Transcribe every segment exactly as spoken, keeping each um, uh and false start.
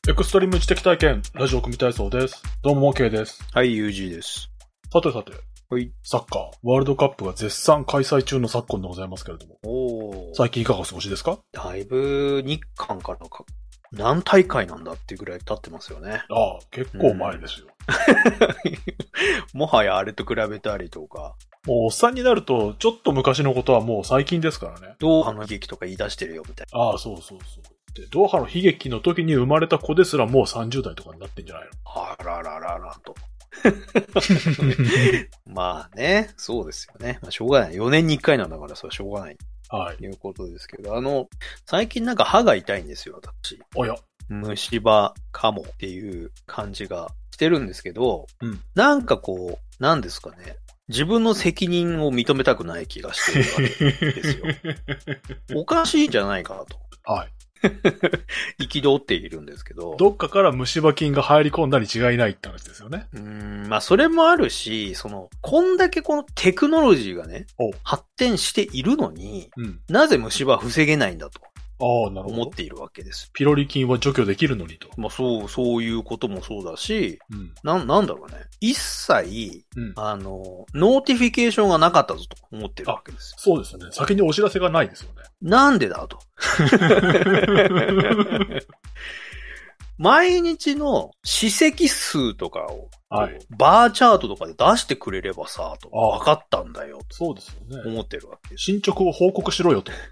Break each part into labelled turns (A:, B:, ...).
A: エクストリーム知的体験、ラジオ組体操です。どうも、OK です。
B: はい、ユージー です。
A: さてさて、
B: はい。
A: サッカー、ワールドカップが絶賛開催中の昨今でございますけれども。
B: おー。
A: 最近いかがお過ごしですか？
B: だいぶ日韓からか、何大会なんだっていうぐらい経ってますよね。
A: ああ、結構前ですよ。
B: うん、もはやあれと比べたりとか。
A: もうおっさんになると、ちょっと昔のことはもう最近ですからね。
B: ドーハの悲劇とか言い出してるよみたいな。
A: ああ、そうそうそう。で、ドーハの悲劇の時に生まれた子ですらもうさんじゅう代とかになってんじゃないの？
B: あららららと。まあね、そうですよね。まあしょうがない。よねんにいっかいなんだからそれはしょうがない。はい。ということですけど、あの、最近なんか歯が痛いんですよ、私。
A: おや。
B: 虫歯かもっていう感じがしてるんですけど、
A: うん、
B: なんかこう、なんですかね。自分の責任を認めたくない気がしてるわけですよ。おかしいんじゃないかと。
A: はい。
B: 憤っているんですけど。
A: どっかから虫歯菌が入り込んだに違いないって話ですよね。
B: うーん、まあそれもあるし、その、こんだけこのテクノロジーがね、発展しているのに、うん、なぜ虫歯防げないんだと。
A: ああ、なるほど。
B: 思っているわけです。
A: ピロリ菌は除去できるのにと。
B: まあそう、そういうこともそうだし、うん、な、なんだろうね。一切、うん、あの、ノーティフィケーションがなかったぞと思ってるわけです。
A: そうですよね。先にお知らせがないですよね。
B: なんでだと。毎日の歯石数とかを、はい、バーチャートとかで出してくれればさ、と分かったんだよ。
A: そうですよね。
B: 思ってるわけです。
A: 進捗を報告しろよと。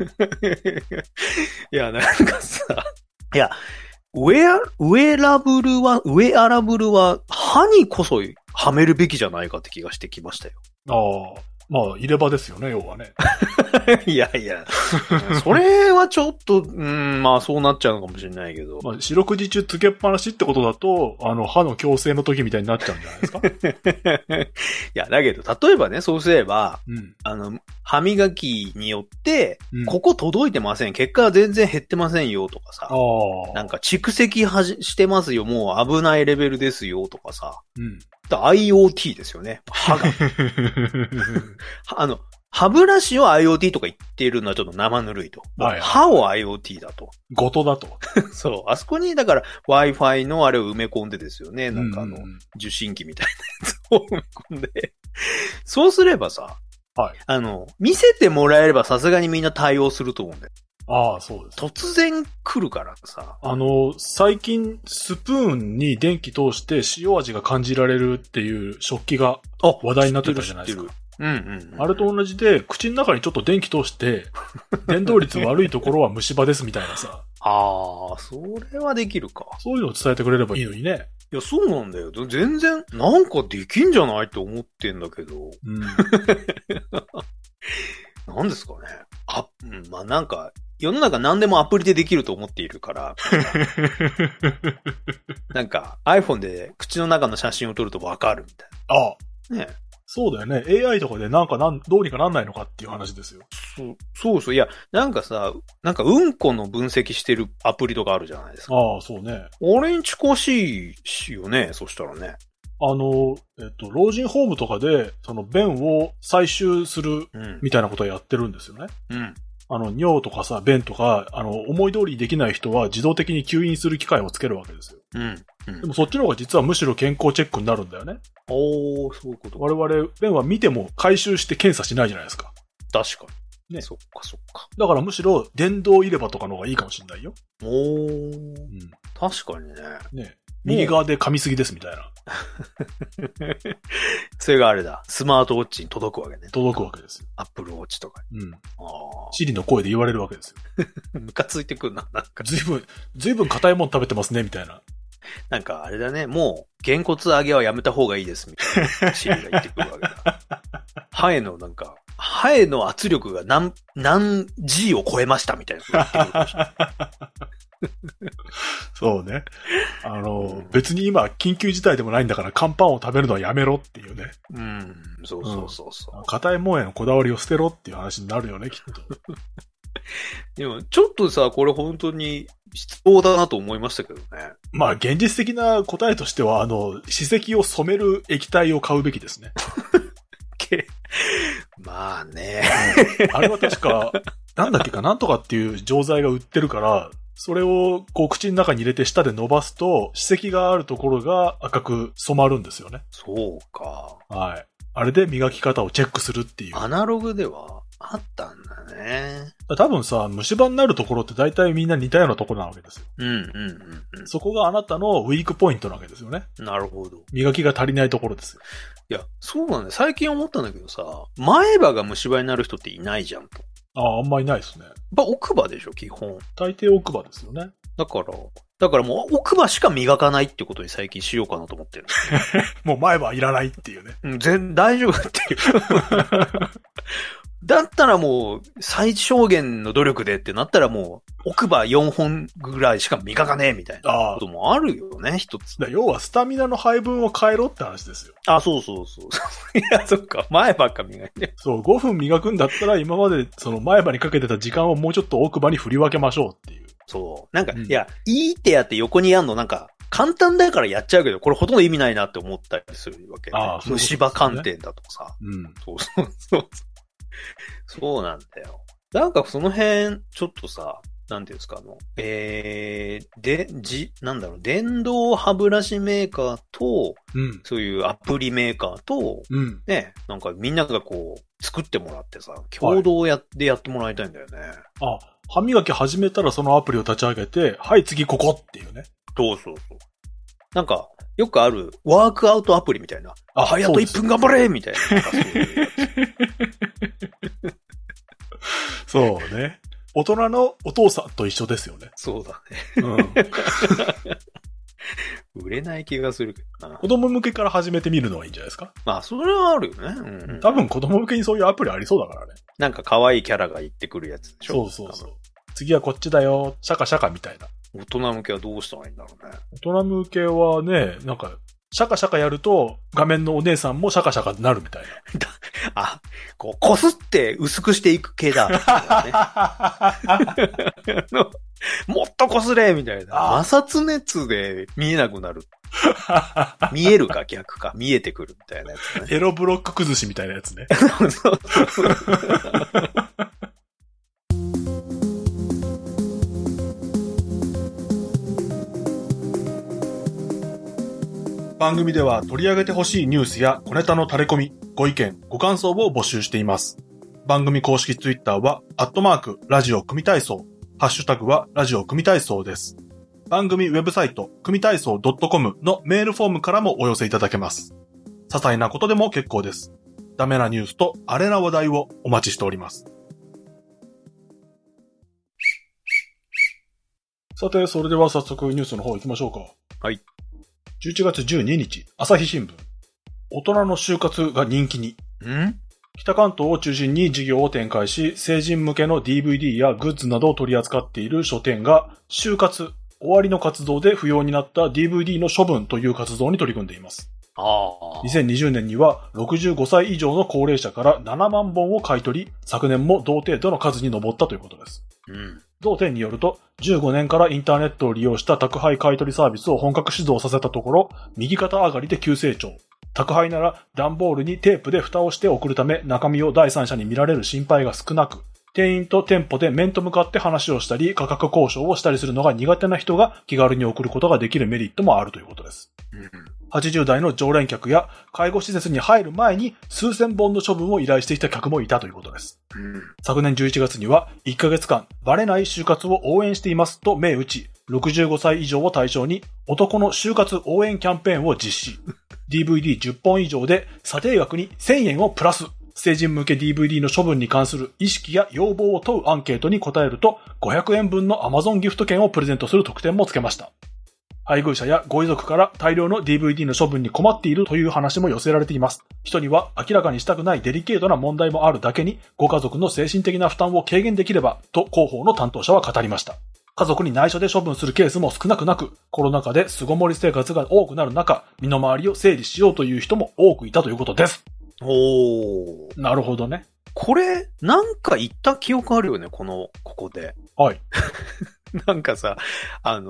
B: いや、なんかさ、いや、ウェア、ウェラブルは、ウェアラブルは歯にこそはめるべきじゃないかって気がしてきましたよ。
A: ああ。まあ、入れ歯ですよね、要はね。
B: いやいや、それはちょっと、うん、まあそうなっちゃうのかもしれないけど。
A: まあ、四六時中つけっぱなしってことだと、あの、歯の矯正の時みたいになっちゃうんじゃないですか？
B: いや、だけど、例えばね、そうすれば、うん、あの、歯磨きによって、うん、ここ届いてません、結果は全然減ってませんよとかさ、なんか蓄積はじしてますよ、もう危ないレベルですよとかさ、うん、アイオーティー ですよね、歯が。あの、歯ブラシを アイオーティー とか言っているのはちょっと生ぬるいと。はいはい、歯を アイオーティー だと。
A: ごとだと。
B: そう。あそこに、だから Wi-Fi のあれを埋め込んでですよね。なんかあの、受信機みたいなやつを埋め込んで。そうすればさ、はい。あの、見せてもらえればさすがにみんな対応すると思うんだよ。
A: ああ、そうです。
B: 突然来るからさ。
A: あの、最近、スプーンに電気通して塩味が感じられるっていう食器が話題になってたじゃないですか。
B: うんうんうん、
A: あれと同じで、口の中にちょっと電気通して、伝導率悪いところは虫歯ですみたいなさ。
B: ああ、それはできるか。
A: そういうのを伝えてくれればいいのにね。
B: いや、そうなんだよ。全然、なんかできんじゃないって思ってんだけど。うん、なんですかね。あ、うん、まあなんか、世の中何でもアプリでできると思っているから。なんか iPhone で口の中の写真を撮るとわかるみたいな。
A: ああ。
B: ね。
A: そうだよね。エーアイ とかでなんかなん、どうにかなんないのかっていう話ですよ。
B: そう、そうそう。いや、なんかさ、なんかうんこの分析してるアプリとかあるじゃないですか。
A: ああ、そうね。
B: あれに近しいしよね、そしたらね。
A: あの、えっと、老人ホームとかで、その便を採集するみたいなことをやってるんですよね。うん。あの、尿とかさ、便とか、あの、思い通りできない人は自動的に吸引する機械をつけるわけですよ。うん。うん、でもそっちの方が実はむしろ健康チェックになるんだよね。
B: おー、そういうこと。
A: 我々、便は見ても回収して検査しないじゃないですか。
B: 確かに。
A: ね。
B: そっかそっか。
A: だからむしろ電動入れ歯とかの方がいいかもしれないよ。
B: おー。うん。確かにね。
A: ね。右側で噛みすぎですみたいな。
B: それがあれだ。スマートウォッチに届くわけね。
A: 届くわけですよ。
B: アップルウォッチとかに。うん。あ
A: あ。シリの声で言われるわけですよ。
B: ムカついてくんな、なんか。
A: ずいぶん、ずいぶん硬いもん食べてますね、みたいな。
B: なんかあれだね、もう、げんこつ揚げはやめた方がいいです、みたいな。シリが言ってくるわけだ。歯へのなんか、歯への圧力が何、何 G を超えました、みたいなこと言ってくるかもしれない。
A: そうね。あの、うん、別に今緊急事態でもないんだから乾パンを食べるのはやめろっていうね。
B: うん、そうそうそうそう。
A: 硬、うん、いもんへのこだわりを捨てろっていう話になるよね、きっと。
B: でも、ちょっとさ、これ本当に必要だなと思いましたけどね。
A: まあ、現実的な答えとしては、あの、歯石を染める液体を買うべきですね。
B: まあね。
A: あれは確か、なんだっけか、なんとかっていう錠剤が売ってるから、 それをこう口の中に入れて舌で伸ばすと、歯石があるところが赤く染まるんですよね。
B: そうか。
A: はい。あれで磨き方をチェックするっていう。
B: アナログではあったんだね。
A: 多分さ、虫歯になるところって大体みんな似たようなところなわけですよ。
B: うんうんうんうん。
A: そこがあなたのウィークポイントなわけですよね。な
B: るほど。
A: 磨きが足りないところですよ。
B: いや、そうなんだよ。最近思ったんだけどさ、前歯が虫歯になる人っていないじゃんと。
A: ああ、あんまいないですね。やっ
B: ぱ奥歯でしょ、基本。
A: 大抵奥歯ですよね。
B: だから、だからもう奥歯しか磨かないってことに最近しようかなと思ってる。
A: もう前歯いらないっていうね。
B: うん、全、大丈夫っていう。だったらもう、最小限の努力でってなったらもう、奥歯よんほんぐらいしか磨かねえみたいなこともあるよね、一つ。
A: 要はスタミナの配分を変えろって話ですよ。
B: あ、そうそうそう。いや、そっか。前歯か磨いて。
A: そう、ごふん磨くんだったら今までその前歯にかけてた時間をもうちょっと奥歯に振り分けましょうっていう。
B: そう。なんか、うん、いや、いいってやって横にやんのなんか、簡単だからやっちゃうけど、これほとんど意味ないなって思ったりするわけ、ね。ああ、そうですね。虫歯観点だとかさ。うん。そうそうそう。そうなんだよ。なんかその辺、ちょっとさ、なんていうんですか、あの、えー、で、じ、なんだろう、電動歯ブラシメーカーと、うん、そういうアプリメーカーと、うん、ね、なんかみんながこう、作ってもらってさ、共同やってやってもらいたいんだよね。
A: はい、あ、歯磨き始めたらそのアプリを立ち上げて、はい、次ここっていうね。
B: そうそうそう。なんか、よくある、ワークアウトアプリみたいな。あ、はい、あといっぷん頑張れみたいな。
A: そうね。大人のお父さんと一緒ですよね。
B: そうだね。うん、売れない気がするけどな。
A: 子供向けから始めてみるのはいいんじゃないですか。
B: まあ、それはあるよね。
A: うん、多分子供向けにそういうアプリありそうだからね。
B: なんか可愛いキャラが言ってくるやつでしょ。
A: そうそうそう。次はこっちだよ。シャカシャカみたいな。
B: 大人向けはどうしたらいいんだろうね。
A: 大人向けはね、なんか、シャカシャカやると、画面のお姉さんもシャカシャカになるみたいな。
B: あ、こう、こすって薄くしていく系だ。もっとこすれみたいな。摩擦熱で見えなくなる。見えるか逆か。見えてくるみたいなやつね。
A: エロブロック崩しみたいなやつね。番組では取り上げてほしいニュースや小ネタの垂れ込み、ご意見、ご感想を募集しています。番組公式ツイッターは、アットマーク、ラジオ組体操、ハッシュタグは、ラジオ組体操です。番組ウェブサイト、組体操 .com のメールフォームからもお寄せいただけます。些細なことでも結構です。ダメなニュースとアレな話題をお待ちしております。さて、それでは早速ニュースの方行きましょうか。
B: はい。
A: じゅういちがつじゅうににち、朝日新聞。大人の就活が人気に。
B: ん？
A: 北関東を中心に事業を展開し、成人向けの ディーブイディー やグッズなどを取り扱っている書店が、就活、終わりの活動で不要になった ディーブイディー の処分という活動に取り組んでいます。
B: ああ。
A: にせんにじゅうねんにはろくじゅうごさい以上の高齢者からななまんぼんを買い取り、昨年も同程度の数に上ったということです。
B: うん。
A: 同店によると、じゅうごねんからインターネットを利用した宅配買取サービスを本格始動させたところ、右肩上がりで急成長。宅配なら段ボールにテープで蓋をして送るため、中身を第三者に見られる心配が少なく、店員と店舗で面と向かって話をしたり、価格交渉をしたりするのが苦手な人が気軽に送ることができるメリットもあるということです。
B: うん、
A: はちじゅうだいの常連客や介護施設に入る前に数千本の処分を依頼してきた客もいたということです。
B: うん、
A: 昨年じゅういちがつにはいっかげつかんバレない就活を応援していますと銘打ち、ろくじゅうごさい以上を対象に男の就活応援キャンペーンを実施。ディーブイディーじゅっぽん以上で査定額にせんえんをプラス。成人向け ディーブイディー の処分に関する意識や要望を問うアンケートに答えるとごひゃくえんぶんの Amazon ギフト券をプレゼントする特典もつけました。配偶者やご遺族から大量の ディーブイディー の処分に困っているという話も寄せられています。人には明らかにしたくないデリケートな問題もあるだけに、ご家族の精神的な負担を軽減できれば、と広報の担当者は語りました。家族に内緒で処分するケースも少なくなく、コロナ禍で巣ごもり生活が多くなる中、身の回りを整理しようという人も多くいたということです。
B: おー。
A: なるほどね。
B: これ、なんか言った記憶あるよね、この、ここで。
A: はい。
B: なんかさ、あの、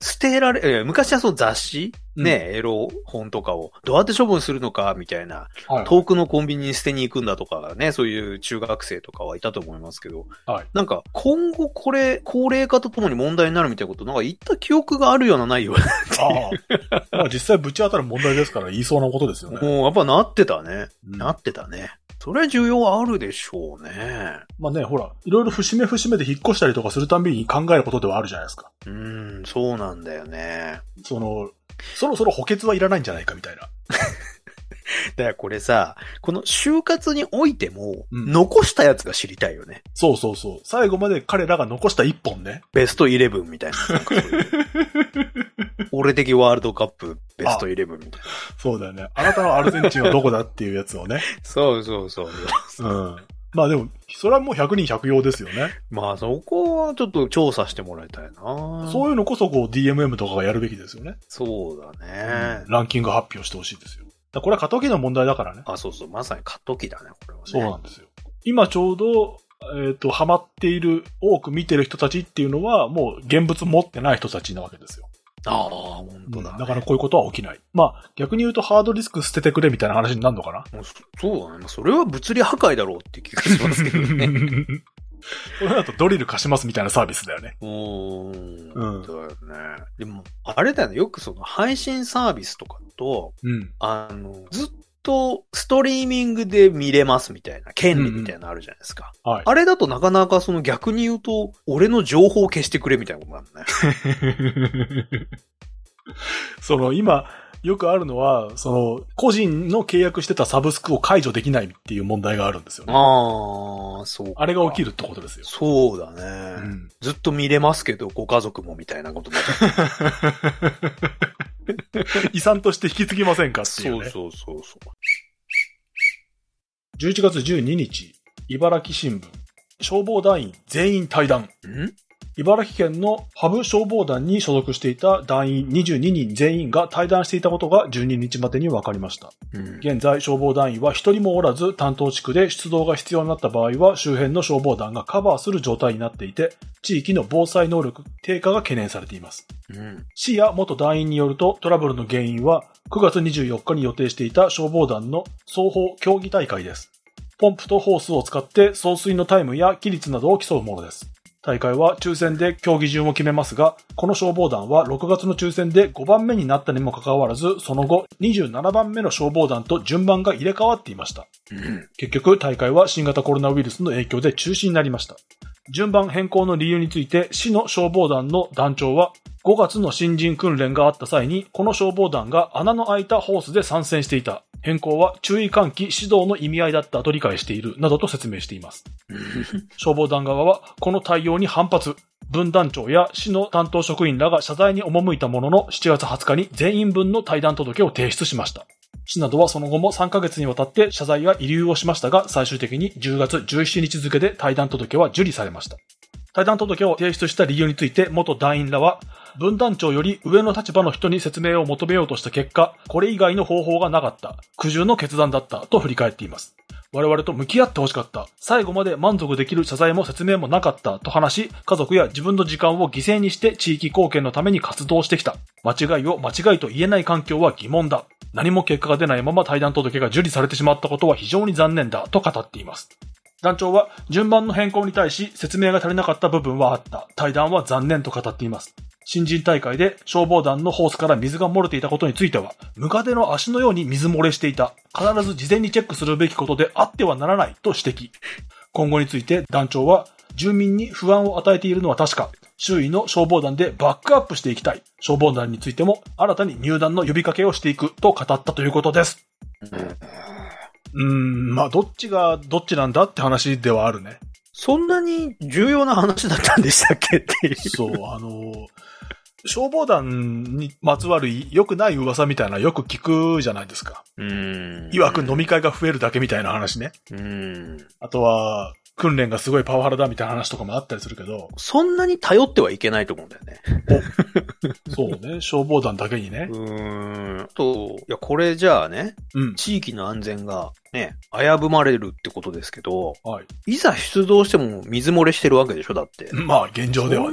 B: 捨てられ、昔はその雑誌、うん、ね、エロ本とかをどうやって処分するのかみたいな、はい、遠くのコンビニに捨てに行くんだとかね、そういう中学生とかはいたと思いますけど、はい、なんか今後これ、高齢化とともに問題になるみたいなこと、なんか言った記憶があるようなないような。
A: ああ。まあ実際ぶち当たる問題ですから言いそうなことですよね。
B: もうやっぱなってたね。うん、なってたね。それは需要あるでしょうね。
A: まあね、ほら、いろいろ節目節目で引っ越したりとかするたびに考えることではあるじゃないですか。
B: うーん、そうなんだよね。
A: その、そろそろ補欠はいらないんじゃないかみたいな。
B: だからこれさ、この就活においても、残したやつが知りたいよね、
A: うん。そうそうそう。最後まで彼らが残した一本ね。
B: ベストイレブンみたいな。なんかそういう俺的ワールドカップベストイレブンみたいな。
A: そうだよね。あなたのアルゼンチンはどこだっていうやつをね。
B: そうそうそう。
A: うん。まあでも、それはもうひゃくにんひゃく用ですよね。
B: まあそこはちょっと調査してもらいたいな。
A: そういうのこそこう ディーエムエム とかがやるべきですよね。
B: そうだね。
A: うん、ランキング発表してほしいですよ。だこれは過渡期の問題だからね。
B: あ、そうそう。まさに過渡期だね、これはね。
A: そうなんですよ。今ちょうど、えっと、ハマっている、多く見てる人たちっていうのは、もう現物持ってない人たちなわけですよ。
B: ああ、本当だ、ね、
A: うん。だからこういうことは起きない。まあ、逆に言うとハードディスク捨ててくれみたいな話になるのかな。
B: もうそうだね。それは物理破壊だろうって気がしますけどね。
A: これだとドリル貸しますみたいなサービスだよね。
B: おー。うん。そうだよね。でも、あれだよね。よくその配信サービスとかと、うん、あの、ずっとストリーミングで見れますみたいな、権利みたいなのあるじゃないですか。うんうん、はい。あれだとなかなかその逆に言うと、俺の情報を消してくれみたいなことなんだね。
A: その今、よくあるのは、その、個人の契約してたサブスクを解除できないっていう問題があるんですよね。
B: ああ、そうか。
A: あれが起きるってことですよ。
B: そうだね。うん、ずっと見れますけど、ご家族もみたいなことになっちゃ
A: う。遺産として引き継ぎませんかっていうね。
B: そうそうそうそう。
A: じゅういちがつじゅうににち、茨城新聞、消防団員全員退団。ん茨城県のハブ消防団に所属していた団員にじゅうににん全員が退団していたことがじゅうににちまでに分かりました。うん、現在、消防団員は一人もおらず、担当地区で出動が必要になった場合は、周辺の消防団がカバーする状態になっていて、地域の防災能力低下が懸念されています。うん、市や元団員によると、トラブルの原因は、くがつにじゅうよっかに予定していた消防団の双方競技大会です。ポンプとホースを使って送水のタイムや規律などを競うものです。大会は抽選で競技順を決めますが、この消防団はろくがつの抽選でごばんめになったにもかかわらず、その後にじゅうななばんめの消防団と順番が入れ替わっていました。うん、結局大会は新型コロナウイルスの影響で中止になりました。順番変更の理由について市の消防団の団長は、ごがつの新人訓練があった際に、この消防団が穴の開いたホースで参戦していた。変更は注意喚起指導の意味合いだったと理解しているなどと説明しています。消防団側はこの対応に反発。分団長や市の担当職員らが謝罪に赴いたもののしちがつはつかに全員分の退団届を提出しました。市などはその後もさんかげつにわたって謝罪や慰留をしましたが、最終的にじゅうがつじゅうしちにち付で退団届は受理されました。退団届を提出した理由について元団員らは、分団長より上の立場の人に説明を求めようとした結果、これ以外の方法がなかった、苦渋の決断だったと振り返っています。我々と向き合ってほしかった、最後まで満足できる謝罪も説明もなかったと話し、家族や自分の時間を犠牲にして地域貢献のために活動してきた。間違いを間違いと言えない環境は疑問だ。何も結果が出ないまま退団届が受理されてしまったことは非常に残念だと語っています。団長は順番の変更に対し説明が足りなかった部分はあった。退団は残念と語っています。新人大会で消防団のホースから水が漏れていたことについては、ムカデの足のように水漏れしていた。必ず事前にチェックするべきことであってはならないと指摘。今後について団長は、住民に不安を与えているのは確か。周囲の消防団でバックアップしていきたい。消防団についても新たに入団の呼びかけをしていくと語ったということです。うーん、まあどっちがどっちなんだって話ではあるね。
B: そんなに重要な話だったんでしたっけっていう。
A: そう、あの、消防団にまつわる良くない噂みたいなよく聞くじゃないですか。うーん。曰く飲み会が増えるだけみたいな話ね。うーん。あとは、訓練がすごいパワハラだみたいな話とかもあったりするけど。
B: そんなに頼ってはいけないと思うんだよね。
A: そうね。消防団だけにね。
B: うーん。と、いや、これじゃあね、うん、地域の安全がね、危ぶまれるってことですけど、はい。いざ出動しても水漏れしてるわけでしょだって。
A: まあ、現状ではね。
B: そんな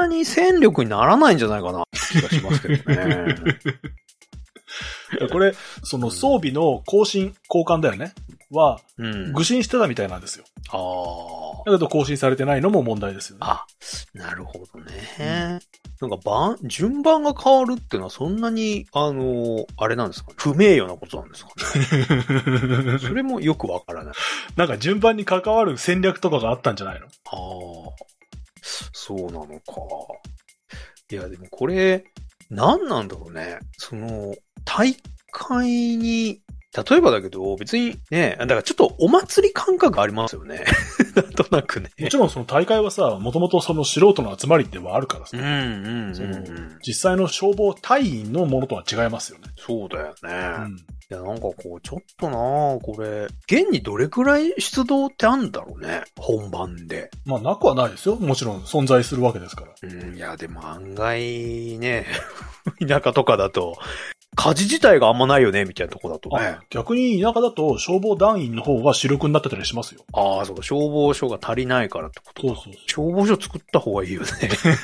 B: なに戦力にならないんじゃないかな気がしますけどね。
A: これ、その装備の更新、交換だよね。は、うん、愚信してたみたいなんですよ。ああ。だけど更新されてないのも問題ですよね。
B: あ、なるほどね。うん、なんか番、順番が変わるっていうのはそんなに、あのー、あれなんですかね。不名誉なことなんですかね。それもよくわからない。
A: なんか順番に関わる戦略とかがあったんじゃないの？あ
B: あ。そうなのか。いや、でもこれ、何なんだろうね。その、大会に、例えばだけど、別にね、だからちょっとお祭り感覚ありますよね。なんとなくね。
A: もちろんその大会はさ、もともとその素人の集まりではあるからさ。
B: うんうんうん、
A: その実際の消防隊員のものとは違いますよね。
B: そうだよね。うん、いや、なんかこう、ちょっとなぁ、これ、現にどれくらい出動ってあんだろうね。本番で。
A: まあ、なくはないですよ。もちろん存在するわけですから。
B: うん、いや、でも案外ね、田舎とかだと、火事自体があんまないよね、みたいなとこだとね。
A: 逆に田舎だと消防団員の方が主力になってたりしますよ。
B: ああ、そうか。消防署が足りないからってことか。そうそうそう。消防署作った方がいいよね。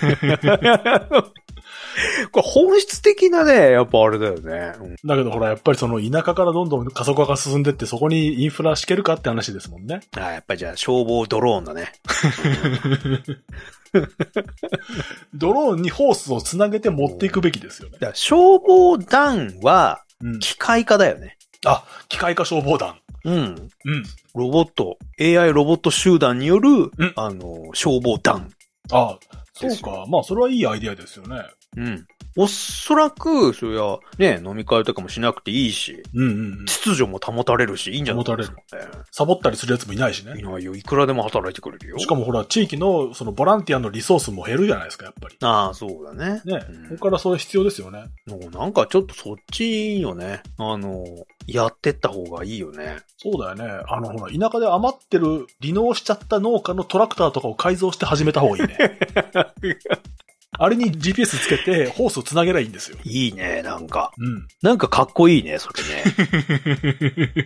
B: これ本質的なね、やっぱあれだよね。
A: うん、だけどほら、やっぱりその田舎からどんどん過疎化が進んでってそこにインフラ敷けるかって話ですもんね。
B: ああ、やっぱりじゃあ消防ドローンだね。
A: ドローンにホースをつなげて持っていくべきですよね。
B: だから消防団は機械化だよね。
A: うん、あ、機械化消防団。
B: うん。うん。ロボット、エーアイ ロボット集団による、うん、あの、消防団。
A: ああ、そうか。まあ、それはいいアイディアですよね。
B: うん。おそらく、そりゃ、ね、飲み会とかもしなくていいし、うんうんうん、秩序も保たれるし、いいんじゃないですか、ね。保たれる。
A: サボったりするやつもいないしね。
B: いないよ。いくらでも働いてくれるよ。
A: しかもほら、地域の、その、ボランティアのリソースも減るじゃないですか、やっぱり。
B: ああ、そうだね。
A: ね。うん、ここからそれ必要ですよね。
B: なんかちょっとそっちよね。あの、やってった方がいいよね。
A: そうだよね。あの、ほら、田舎で余ってる、離農しちゃった農家のトラクターとかを改造して始めた方がいいね。あれに ジーピーエス つけて、ホースをつなげりゃいいんですよ。
B: いいね、なんか。うん。なんかかっこいいね、それね。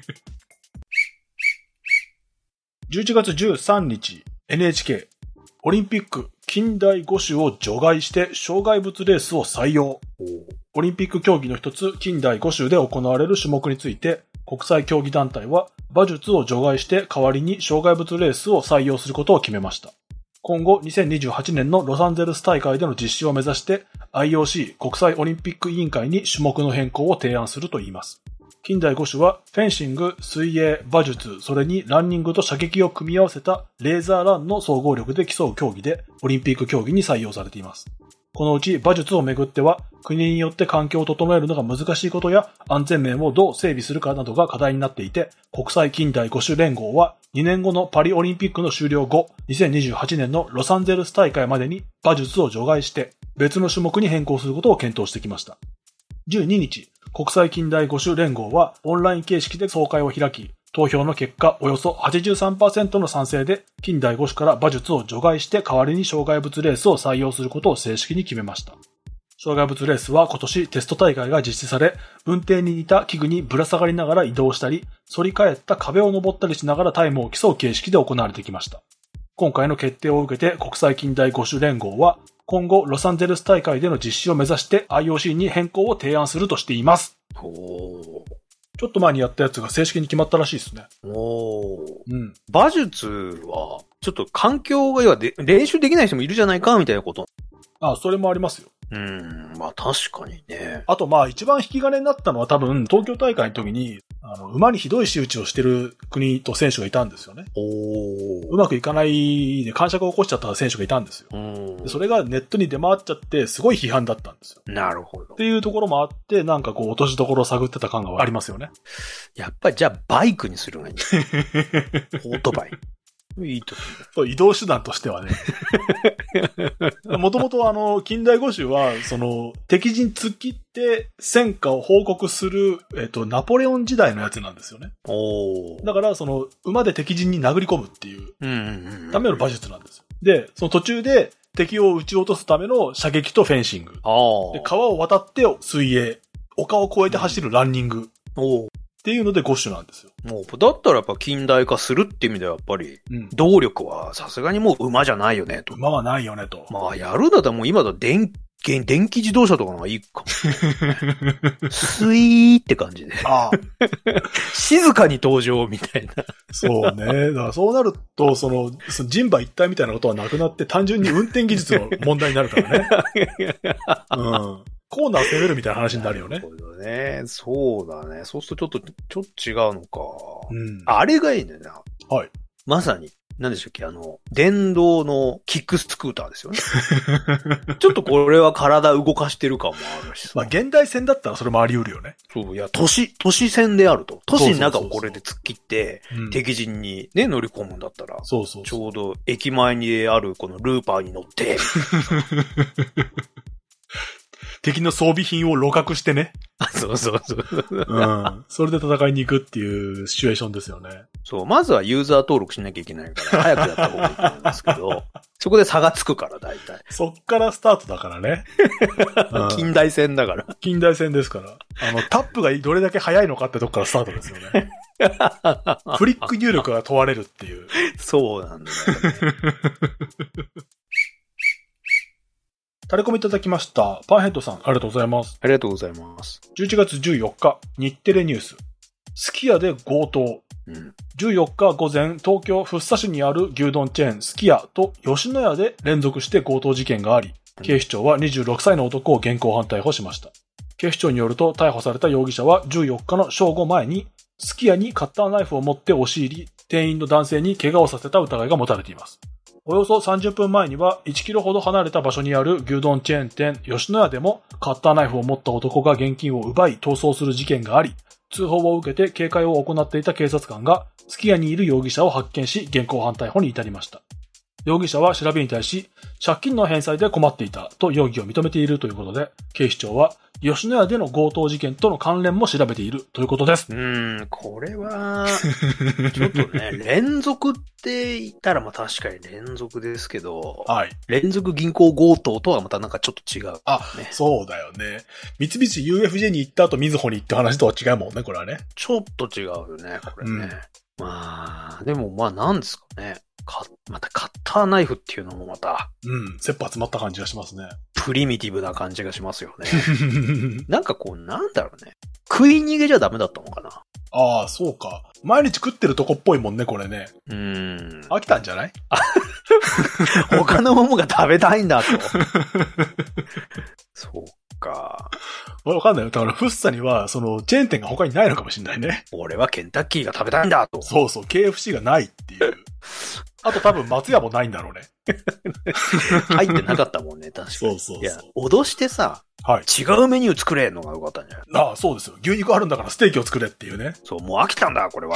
A: じゅういちがつじゅうさんにち、エヌエイチケー、オリンピック近代五種を除外して障害物レースを採用。オリンピック競技の一つ、近代五種で行われる種目について、国際競技団体は馬術を除外して代わりに障害物レースを採用することを決めました。今後、にせんにじゅうはちねんのロサンゼルス大会での実施を目指して、アイオーシー 国際オリンピック委員会に種目の変更を提案するといいます。近代五種は、フェンシング、水泳、馬術、それにランニングと射撃を組み合わせたレーザーランの総合力で競う競技で、オリンピック競技に採用されています。このうち馬術をめぐっては、国によって環境を整えるのが難しいことや安全面をどう整備するかなどが課題になっていて、国際近代五種連合はにねんごのパリオリンピックの終了後、にせんにじゅうはちねんのロサンゼルス大会までに馬術を除外して別の種目に変更することを検討してきました。じゅうににち、国際近代五種連合はオンライン形式で総会を開き、投票の結果、およそ はちじゅうさんパーセント の賛成で、近代五種から馬術を除外して代わりに障害物レースを採用することを正式に決めました。障害物レースは今年テスト大会が実施され、運転に似た器具にぶら下がりながら移動したり、反り返った壁を登ったりしながらタイムを競う形式で行われてきました。今回の決定を受けて国際近代五種連合は、今後ロサンゼルス大会での実施を目指して アイオーシー に変更を提案するとしています。おー。ちょっと前にやったやつが正式に決まったらしいですね。
B: おー。うん。馬術は、ちょっと環境が、要はで練習できない人もいるじゃないかみたいなこと。
A: ああ、それもありますよ。
B: うん、まあ確かにね。
A: あとまあ一番引き金になったのは多分東京大会の時に、あの、馬にひどい仕打ちをしてる国と選手がいたんですよね。おうまくいかないで感触を起こしちゃった選手がいたんですよ。でそれがネットに出回っちゃってすごい批判だったんですよ。
B: なるほど。
A: っていうところもあって、なんかこう落としどころを探ってた感がありますよね。
B: やっぱりじゃあバイクにするのがいい。オートバイ。いいと
A: 思う。移動手段としてはね。もともとあの、近代五種は、その、敵陣突っ切って戦果を報告する、えっと、ナポレオン時代のやつなんですよね。おだから、その、馬で敵陣に殴り込むっていう、ための馬術なんですよ。で、その途中で敵を撃ち落とすための射撃とフェンシング。で川を渡って水泳。丘を越えて走るランニング。おっていうのでご種なんですよ。
B: もう、だったらやっぱ近代化するっていう意味ではやっぱり、動力はさすがにもう馬じゃないよねと。
A: 馬はないよねと。
B: まあ、やるだったらもう今だ電気、電気自動車とかの方がいいかも。スイーって感じで。ああ静かに登場みたいな。
A: そうね。だからそうなると、その、その人馬一体みたいなことはなくなって単純に運転技術の問題になるからね。うん。コーナー攻めるみたいな話になるよね。
B: そうだね。そうだね。そうするとちょっと、ちょっと違うのか。
A: うん。
B: あれがいいんだよな。
A: はい。
B: まさに、何でしたっけあの、電動のキックスクーターですよね。ちょっとこれは体動かしてる感もあるし。
A: まあ、現代戦だったらそれもあり得るよね。
B: そう、いや、都市、都市戦であると。都市の中をこれで突っ切って、敵陣にね、乗り込むんだったら。
A: そうそうそう。
B: ちょうど駅前にあるこのルーパーに乗って。
A: 敵の装備品を露覚してね。
B: そうそうそう。
A: うん。それで戦いに行くっていうシチュエーションですよね。
B: そう、まずはユーザー登録しなきゃいけないから、早くやった方がいいと思うんですけど、そこで差がつくから、大体。
A: そっからスタートだからね。
B: うん、近代戦だから。
A: 近代戦ですから。あの、タップがどれだけ早いのかってとこからスタートですよね。フリック入力が問われるっていう。
B: そうなんだよね。
A: タレコミいただきました。パンヘッドさん、ありがとうございます。
B: ありがとうございます。
A: じゅういちがつじゅうよっか、日テレニュース。すき家で強盗。うん、じゅうよっか午前、東京福生市にある牛丼チェーンすき家と吉野家で連続して強盗事件があり、警視庁はにじゅうろくさいの男を現行犯逮捕しました。警視庁によると逮捕された容疑者はじゅうよっかの正午前に、すき家にカッターナイフを持って押し入り、店員の男性に怪我をさせた疑いが持たれています。およそさんじゅっぷんまえにはいちキロほど離れた場所にある牛丼チェーン店吉野家でもカッターナイフを持った男が現金を奪い逃走する事件があり、通報を受けて警戒を行っていた警察官がすき家にいる容疑者を発見し現行犯逮捕に至りました。容疑者は調べに対し借金の返済で困っていたと容疑を認めているということで、警視庁は吉野家での強盗事件との関連も調べているということです。
B: うーん、これは、ちょっとね、連続って言ったらまあ確かに連続ですけど、
A: はい。
B: 連続銀行強盗とはまたなんかちょっと違う、ね。
A: あ、そうだよね。三菱 ユーエフジェー に行った後、みずほに行って話とは違うもんね、これはね。
B: ちょっと違うよね、これね。うん、まあ、でもまあなんですかね。か、またカッターナイフっていうのもまた。
A: うん、切羽詰まった感じがしますね。
B: プリミティブな感じがしますよね。なんかこう、なんだろうね。食い逃げじゃダメだったのかな。
A: ああ、そうか。毎日食ってるとこっぽいもんね、これね。
B: うーん。
A: 飽きたんじゃない？
B: 他のものが食べたいんだと。そうか。
A: わかんないよ。だから、フッサには、その、チェーン店が他にないのかもしれないね。
B: 俺はケンタッキーが食べたいんだと。
A: そうそう、ケーエフシー がないっていう。あと多分松屋もないんだろうね。
B: 入ってなかったもんね、確かに。
A: そうそうそう。
B: いや、脅してさ、はい、違うメニュー作れのがよかったんじゃない？
A: ああ、そうですよ。牛肉あるんだからステーキを作れっていうね。
B: そう、もう飽きたんだ、これは。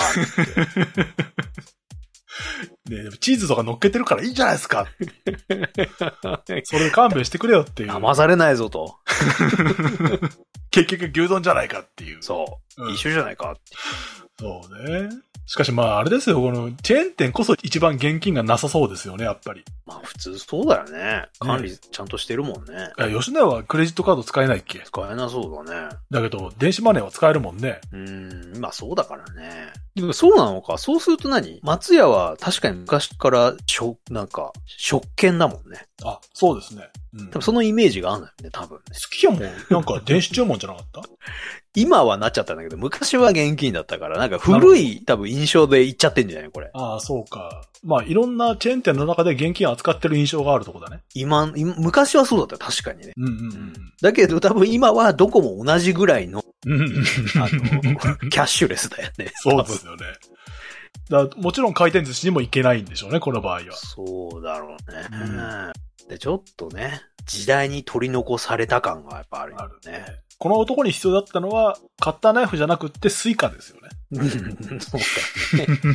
A: ね、でもチーズとか乗っけてるからいいじゃないですか。それで勘弁してくれよっていう。
B: 騙されないぞと。
A: 結局牛丼じゃないかっていう。
B: そう。うん、一緒じゃないかって。
A: そうね。しかしまああれですよ、このチェーン店こそ一番現金がなさそうですよね、やっぱり。
B: まあ普通そうだよね。管理ちゃんとしてるもんね。
A: ね、吉野家はクレジットカード使えないっけ？
B: 使えなそうだね。
A: だけど、電子マネーは使えるもんね。
B: うーん、まあそうだからね。でもそうなのか。そうすると何？松屋は確かに昔からしょ、なんか、食券だもんね。
A: あ、そうですね。
B: うん、多分そのイメージがあるんだよね、多分ね。
A: すき家もなんか電子注文じゃなかった？
B: 今はなっちゃったんだけど、昔は現金だったから、なんか古い多分印象で言っちゃってんじゃないこれ。
A: ああ、そうか。まあ、いろんなチェーン店の中で現金扱ってる印象があるとこだね。
B: 今、今昔はそうだったよ、確かにね。
A: うんうんうん。
B: だけど多分今はどこも同じぐらいの、あの、キャッシュレスだよね。
A: そうですよね。だもちろん回転寿司にも行けないんでしょうね、この場合は。
B: そうだろうね。うん、で、ちょっとね、時代に取り残された感がやっぱあるよね。あるね。
A: この男に必要だったのは、カッターナイフじゃなくってスイカですよね。
B: そうかね。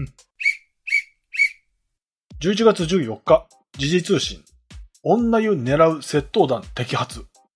A: じゅういちがつじゅうよっか、時事通信。女湯狙う窃盗団摘発。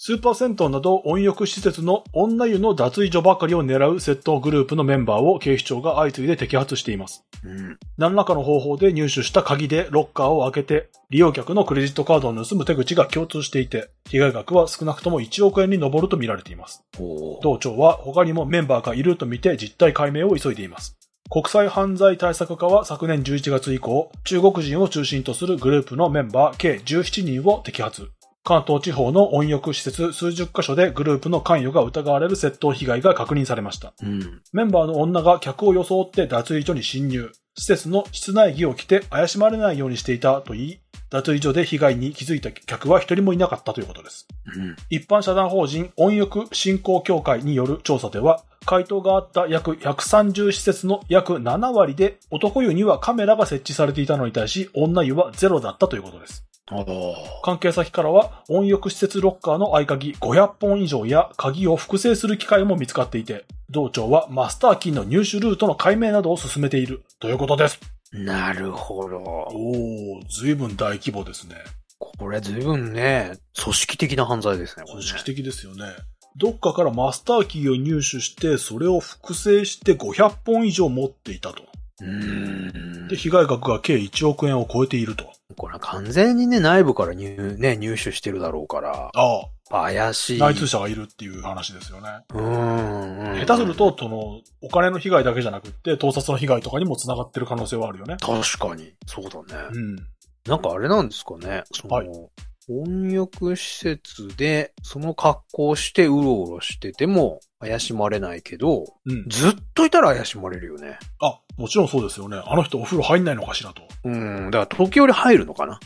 A: スーパー銭湯など温浴施設の女湯の脱衣所ばかりを狙う窃盗グループのメンバーを警視庁が相次いで摘発しています。うん、何らかの方法で入手した鍵でロッカーを開けて利用客のクレジットカードを盗む手口が共通していて、被害額は少なくともいちおくえんに上ると見られています。同庁は他にもメンバーがいるとみて実態解明を急いでいます。国際犯罪対策課は昨年じゅういちがつ以降、中国人を中心とするグループのメンバー計じゅうななにんを摘発。関東地方の温浴施設数十カ所でグループの関与が疑われる窃盗被害が確認されました。うん、メンバーの女が客を装って脱衣所に侵入。施設の室内着を着て怪しまれないようにしていたと言い、脱衣所で被害に気づいた客は一人もいなかったということです。うん、一般社団法人温浴振興協会による調査では、回答があった約ひゃくさんじゅう施設の約ななわりで男湯にはカメラが設置されていたのに対し、女湯はゼロだったということです。関係先からは温浴施設ロッカーの合鍵ごひゃっぽん以上や鍵を複製する機械も見つかっていて、同庁はマスターキーの入手ルートの解明などを進めているということです。
B: なるほど。
A: おー、随分大規模ですね。
B: これ随分ね、組織的な犯罪ですね。これね、
A: 組織的ですよね。どっかからマスターキーを入手して、それを複製してごひゃっぽん以上持っていたと。うーんで、被害額が計いちおくえんを超えていると。
B: これは完全にね、内部から入、ね、入手してるだろうから。
A: ああ。
B: 怪しい。
A: 内通者がいるっていう話ですよね。うーん。下手すると、その、お金の被害だけじゃなくって、盗撮の被害とかにも繋がってる可能性はあるよね。
B: 確かに。そうだね。
A: うん。
B: なんかあれなんですかね。その、はい、温浴施設で、その格好をしてうろうろしてても怪しまれないけど、うん、ずっといたら怪しまれるよね。
A: あ、もちろんそうですよね。あの人お風呂入んないのかしらと。
B: うん、だから時折入るのかな。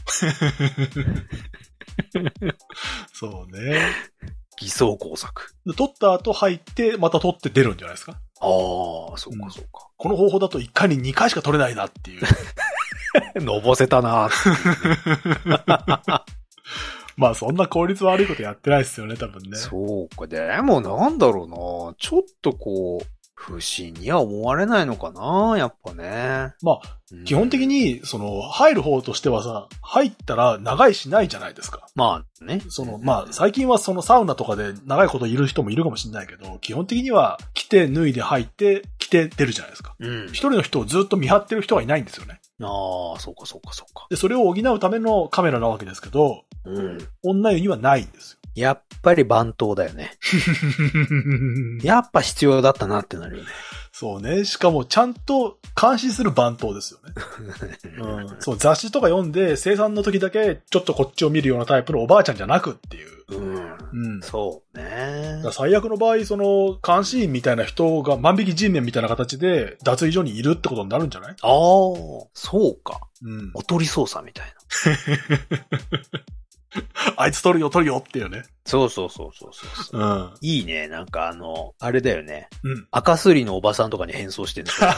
A: そうね。
B: 偽装工作。
A: 撮った後入って、また撮って出るんじゃないですか。
B: ああ、そうかそうか、
A: うん。この方法だといっかいににかいしか撮れないなっていう。
B: のぼせたなー
A: まあそんな効率悪いことやってないですよね、多分ね。
B: そうか。でもなんだろうな。ちょっとこう、不審には思われないのかな、やっぱね。
A: まあ、うん、基本的に、その、入る方としてはさ、入ったら長いしないじゃないですか。
B: まあね。
A: その、まあ、最近はそのサウナとかで長いこといる人もいるかもしれないけど、基本的には着て脱いで入って、着て出るじゃないですか。うん。一人の人をずっと見張ってる人はいないんですよね。
B: ああ、そうかそうかそうか。
A: で、それを補うためのカメラなわけですけど、うん。女湯にはないんですよ。
B: やっぱり番頭だよね。やっぱ必要だったなってなるよね。
A: そうね。しかもちゃんと監視する番頭ですよね。うん、そう、雑誌とか読んで生産の時だけちょっとこっちを見るようなタイプのおばあちゃんじゃなくっていう。うん。
B: うん、そうね。
A: 最悪の場合、その監視員みたいな人が万引き G メンみたいな形で脱衣所にいるってことになるんじゃない？ああ、
B: そうか。うん。おとり捜査みたいな。
A: あいつ取るよ取るよっていうね。
B: そうそうそうそうそう。うん。いいね。なんかあの、あれだよね。うん。赤すりのおばさんとかに変装してるんですよ。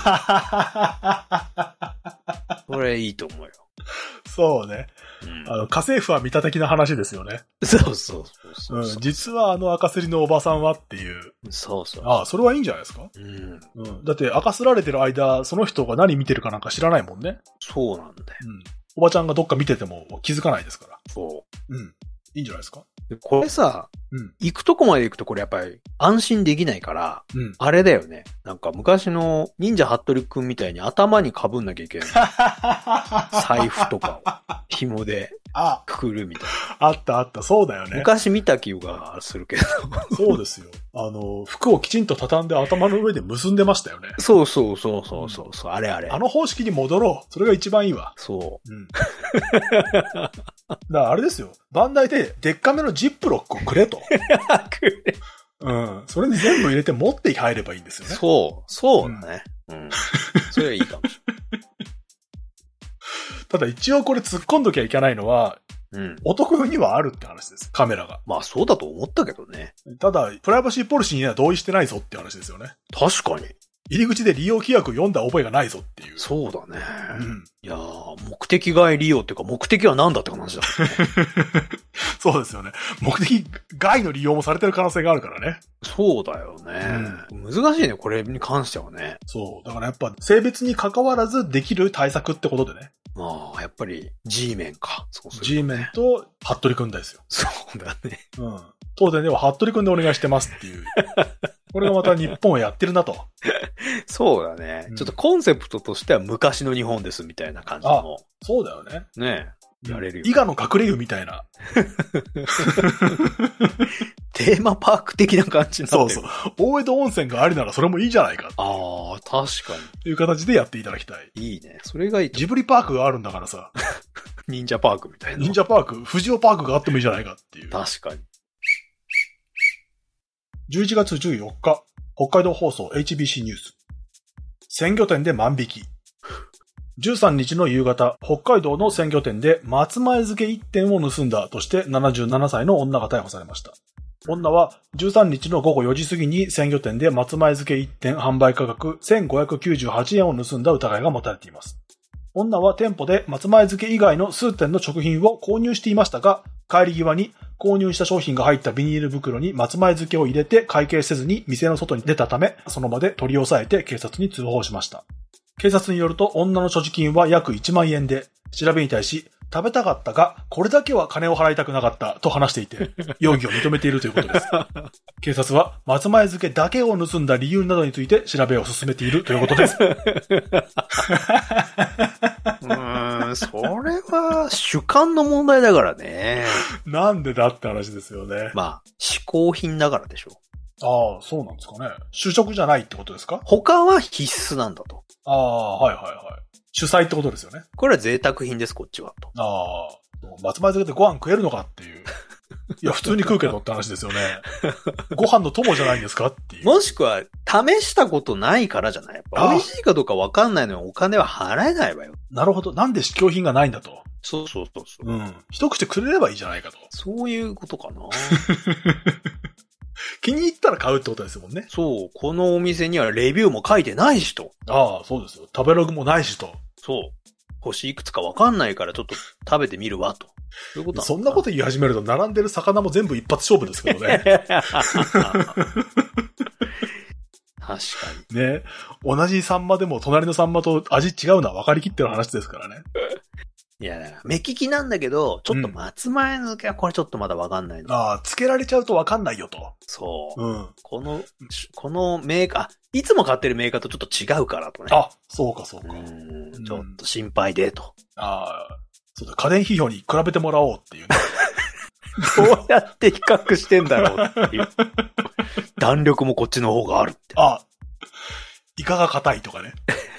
B: これいいと思うよ。
A: そうね。うん、あの、家政婦は見た的な話ですよね。
B: そうそうそうそう、
A: うん。実はあの赤すりのおばさんはっていう。
B: そうそう。
A: ああ、それはいいんじゃないですか。うん。うん。だって赤すられてる間、その人が何見てるかなんか知らないもんね。
B: そうなんだよ。うん。
A: おばちゃんがどっか見てても気づかないですから。
B: そう。
A: うん。いいんじゃないですか。
B: これさ、うん、行くとこまで行くとこれやっぱり安心できないから、うん、あれだよね。なんか昔の忍者ハットリくんみたいに頭に被んなきゃいけない。財布とかを紐でくくるみたい
A: な。あったあった、そうだよね。
B: 昔見た気がするけど。
A: そうですよ。あの、服をきちんと畳んで頭の上で結んでましたよね。
B: そうそうそうそうそう、うん、あれあれ。
A: あの方式に戻ろう。それが一番いいわ。
B: そう。うん。
A: だからあれですよ。バンダイででっかめのジップロックをくれと。くれ。うん。それに全部入れて持って入ればいいんですよね。
B: そう。そうだね。うん。うん、それはいいかもしれない。
A: ただ一応これ突っ込んどきゃいけないのは、うん、男にはあるって話です。カメラが。
B: まあそうだと思ったけどね。
A: ただ、プライバシーポリシーには同意してないぞって話ですよね。
B: 確かに。
A: 入り口で利用規約を読んだ覚えがないぞっていう。
B: そうだね。うん。いやー、目的外利用っていうか目的は何だって話だ、ね。
A: そうですよね。目的外の利用もされてる可能性があるからね。
B: そうだよね、うん。難しいね、これに関してはね。
A: そう。だからやっぱ性別に関わらずできる対策ってことでね。
B: ああ、やっぱり G メンか。
A: そうそう、ね。G メンと服部くんですよ。
B: そうだね。
A: うん。 当店では服部くんでお願いしてますっていう。これがまた日本をやってるなと。
B: そうだね、うん。ちょっとコンセプトとしては昔の日本ですみたいな感じの。
A: あ、そうだよね。
B: ねえ。やれるよ。
A: 伊賀の隠れ湯みたいな。
B: テーマパーク的な感じになってる。
A: そうそう。大江戸温泉がありならそれもいいじゃないか。
B: ああ、確かに。
A: という形でやっていただきたい。
B: いいね。それがいい。
A: ジブリパークがあるんだからさ。
B: 忍者パークみたいな。
A: 忍者パーク、藤尾パークがあってもいいじゃないかっていう。
B: 確かに。
A: じゅういちがつじゅうよっか、北海道放送 エイチビーシー ニュース。鮮魚店で万引き。じゅうさんにちの夕方、北海道の鮮魚店で松前漬けいってんを盗んだとしてななじゅうななさいの女が逮捕されました。女はじゅうさんにちのごごよじ過ぎに鮮魚店で松前漬けいってん販売価格せんごひゃくきゅうじゅうはちえんを盗んだ疑いが持たれています。女は店舗で松前漬け以外の数点の食品を購入していましたが、帰り際に購入した商品が入ったビニール袋に松前漬けを入れて会計せずに店の外に出たため、その場で取り押さえて警察に通報しました。警察によると女の所持金は約いちまんえんで、調べに対し、食べたかったが、これだけは金を払いたくなかったと話していて、容疑を認めているということです。警察は松前漬けだけを盗んだ理由などについて調べを進めているということです。う
B: ーん、それは主観の問題だからね。
A: なんでだって話ですよね。
B: まあ、嗜好品だからでしょ。
A: ああ、そうなんですかね。主食じゃないってことですか？
B: 他は必須なんだと。
A: ああ、はいはいはい。主菜ってことですよね。
B: これは贅沢品です、こっちは。と。
A: ああ、松前漬けってご飯食えるのかっていう。いや、普通に食うけどって話ですよね。ご飯の友じゃないんですかっていう。
B: もしくは、試したことないからじゃない。やっぱ美味しいかどうかわかんないのにお金は払えないわよ。
A: なるほど。なんで試供品がないんだと。
B: そうそうそうそう。
A: うん。一口くれればいいじゃないかと。
B: そういうことかな。
A: 気に入ったら買うってことですもんね。
B: そう。このお店にはレビューも書いてないしと。
A: ああ、そうですよ。食べログもないしと。
B: そう。星いくつかわかんないからちょっと食べてみるわと。そういうことなのかな。
A: そんなこと言い始めると並んでる魚も全部一発勝負ですけどね。確かに。ね。同じサンマでも隣のサンマと味違うのは分かりきってる話ですからね。
B: いや、目利きなんだけど、ちょっと松前漬けはこれちょっとまだわかんないの。
A: ああ、つけられちゃうとわかんないよと。
B: そう。
A: うん。
B: この、このメーカー、いつも買ってるメーカーとちょっと違うからとね。
A: あ、そうかそうか。
B: うん、ちょっと心配でと。
A: ああ、そうだ、家電批評に比べてもらおうっていうね。
B: どうやって比較してんだろうっていう。弾力もこっちの方があるって。
A: あ、イカが硬いとかね。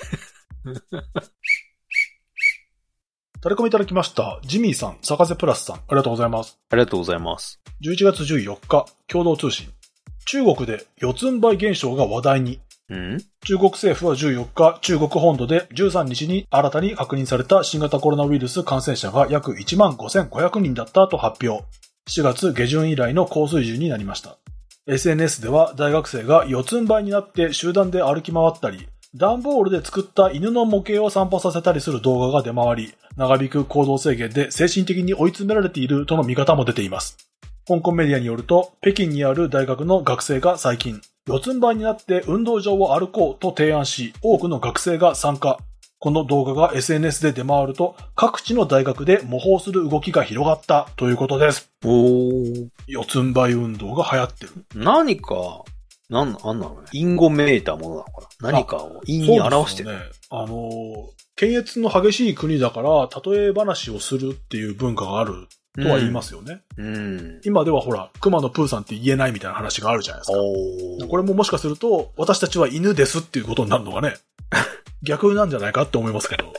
A: タレコミいただきました。ジミーさん、サカゼプラスさん、ありがとうございます。
B: ありがとうございます。
A: じゅういちがつじゅうよっか、共同通信。中国で四つん這い現象が話題に。
B: ん
A: 中国政府はじゅうよっか、中国本土でじゅうさんにちに新たに確認された新型コロナウイルス感染者が約いちまんごせんごひゃくにんだったと発表。しがつ下旬以来の高水準になりました。エスエヌエス では大学生が四つん這いになって集団で歩き回ったり、段ボールで作った犬の模型を散歩させたりする動画が出回り、長引く行動制限で精神的に追い詰められているとの見方も出ています。香港メディアによると、北京にある大学の学生が最近、四つん這いになって運動場を歩こうと提案し、多くの学生が参加。この動画が エスエヌエス で出回ると、各地の大学で模倣する動きが広がったということです。
B: おー。
A: 四つん這い運動が流行ってる。
B: 何か、なん、なんなのね。隠語めいたものなのかな。何かを陰に表してる。
A: そうですね。あの、検閲の激しい国だから、例え話をするっていう文化があるとは言いますよね。
B: うん。うん、
A: 今ではほら、熊野プーさんって言えないみたいな話があるじゃないですか。
B: お
A: これももしかすると、私たちは犬ですっていうことになるのがね、逆なんじゃないかって思いますけど。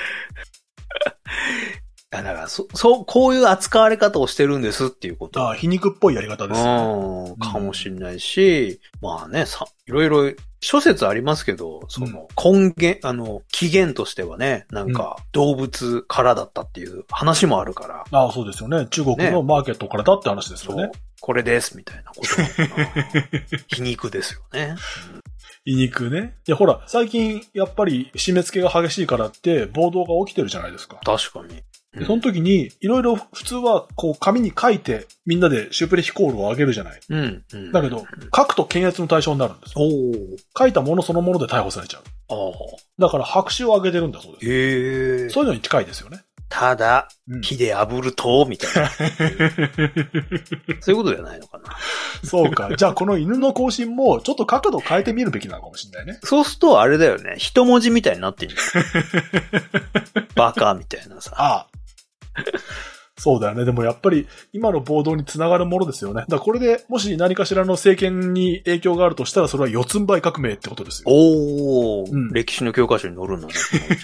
B: だから、そ、そう、こういう扱われ方をしてるんですっていうこと。
A: ああ、皮肉っぽいやり方です
B: よね。うん、かもしれないし、うん、まあね、さ、いろいろ諸説ありますけど、その根源、うん、あの、起源としてはね、なんか動物からだったっていう話もあるから。
A: うん、ああ、そうですよね。中国のマーケットからだって話ですよね。
B: そうこれですみたいなこと皮肉ですよね。
A: 皮肉ね。いやほら、最近やっぱり締め付けが激しいからって暴動が起きてるじゃないですか。
B: 確かに。
A: でその時に、いろいろ普通は、こう、紙に書いて、みんなでシュープレヒコールを上げるじゃない。
B: うん。うん、
A: だけど、書くと検閲の対象になるんですよ。
B: お
A: 書いたものそのもので逮捕されちゃう。
B: あ
A: だから白紙を上げてるんだそうです。
B: へえ。
A: そういうのに近いですよね。
B: ただ、うん、火で炙ると、みたいな。そういうことじゃないのかな。
A: そうか。じゃあこの犬の行進も、ちょっと角度変えてみるべきなのかもしれないね。
B: そうすると、あれだよね。一文字みたいになってんじゃん。バカみたいなさ。
A: ああ。そうだよね。でもやっぱり今の暴動につながるものですよね。だからこれでもし何かしらの政権に影響があるとしたらそれは四つん這い革命ってことですよ。
B: おー、うん、歴史の教科書に載るんだね。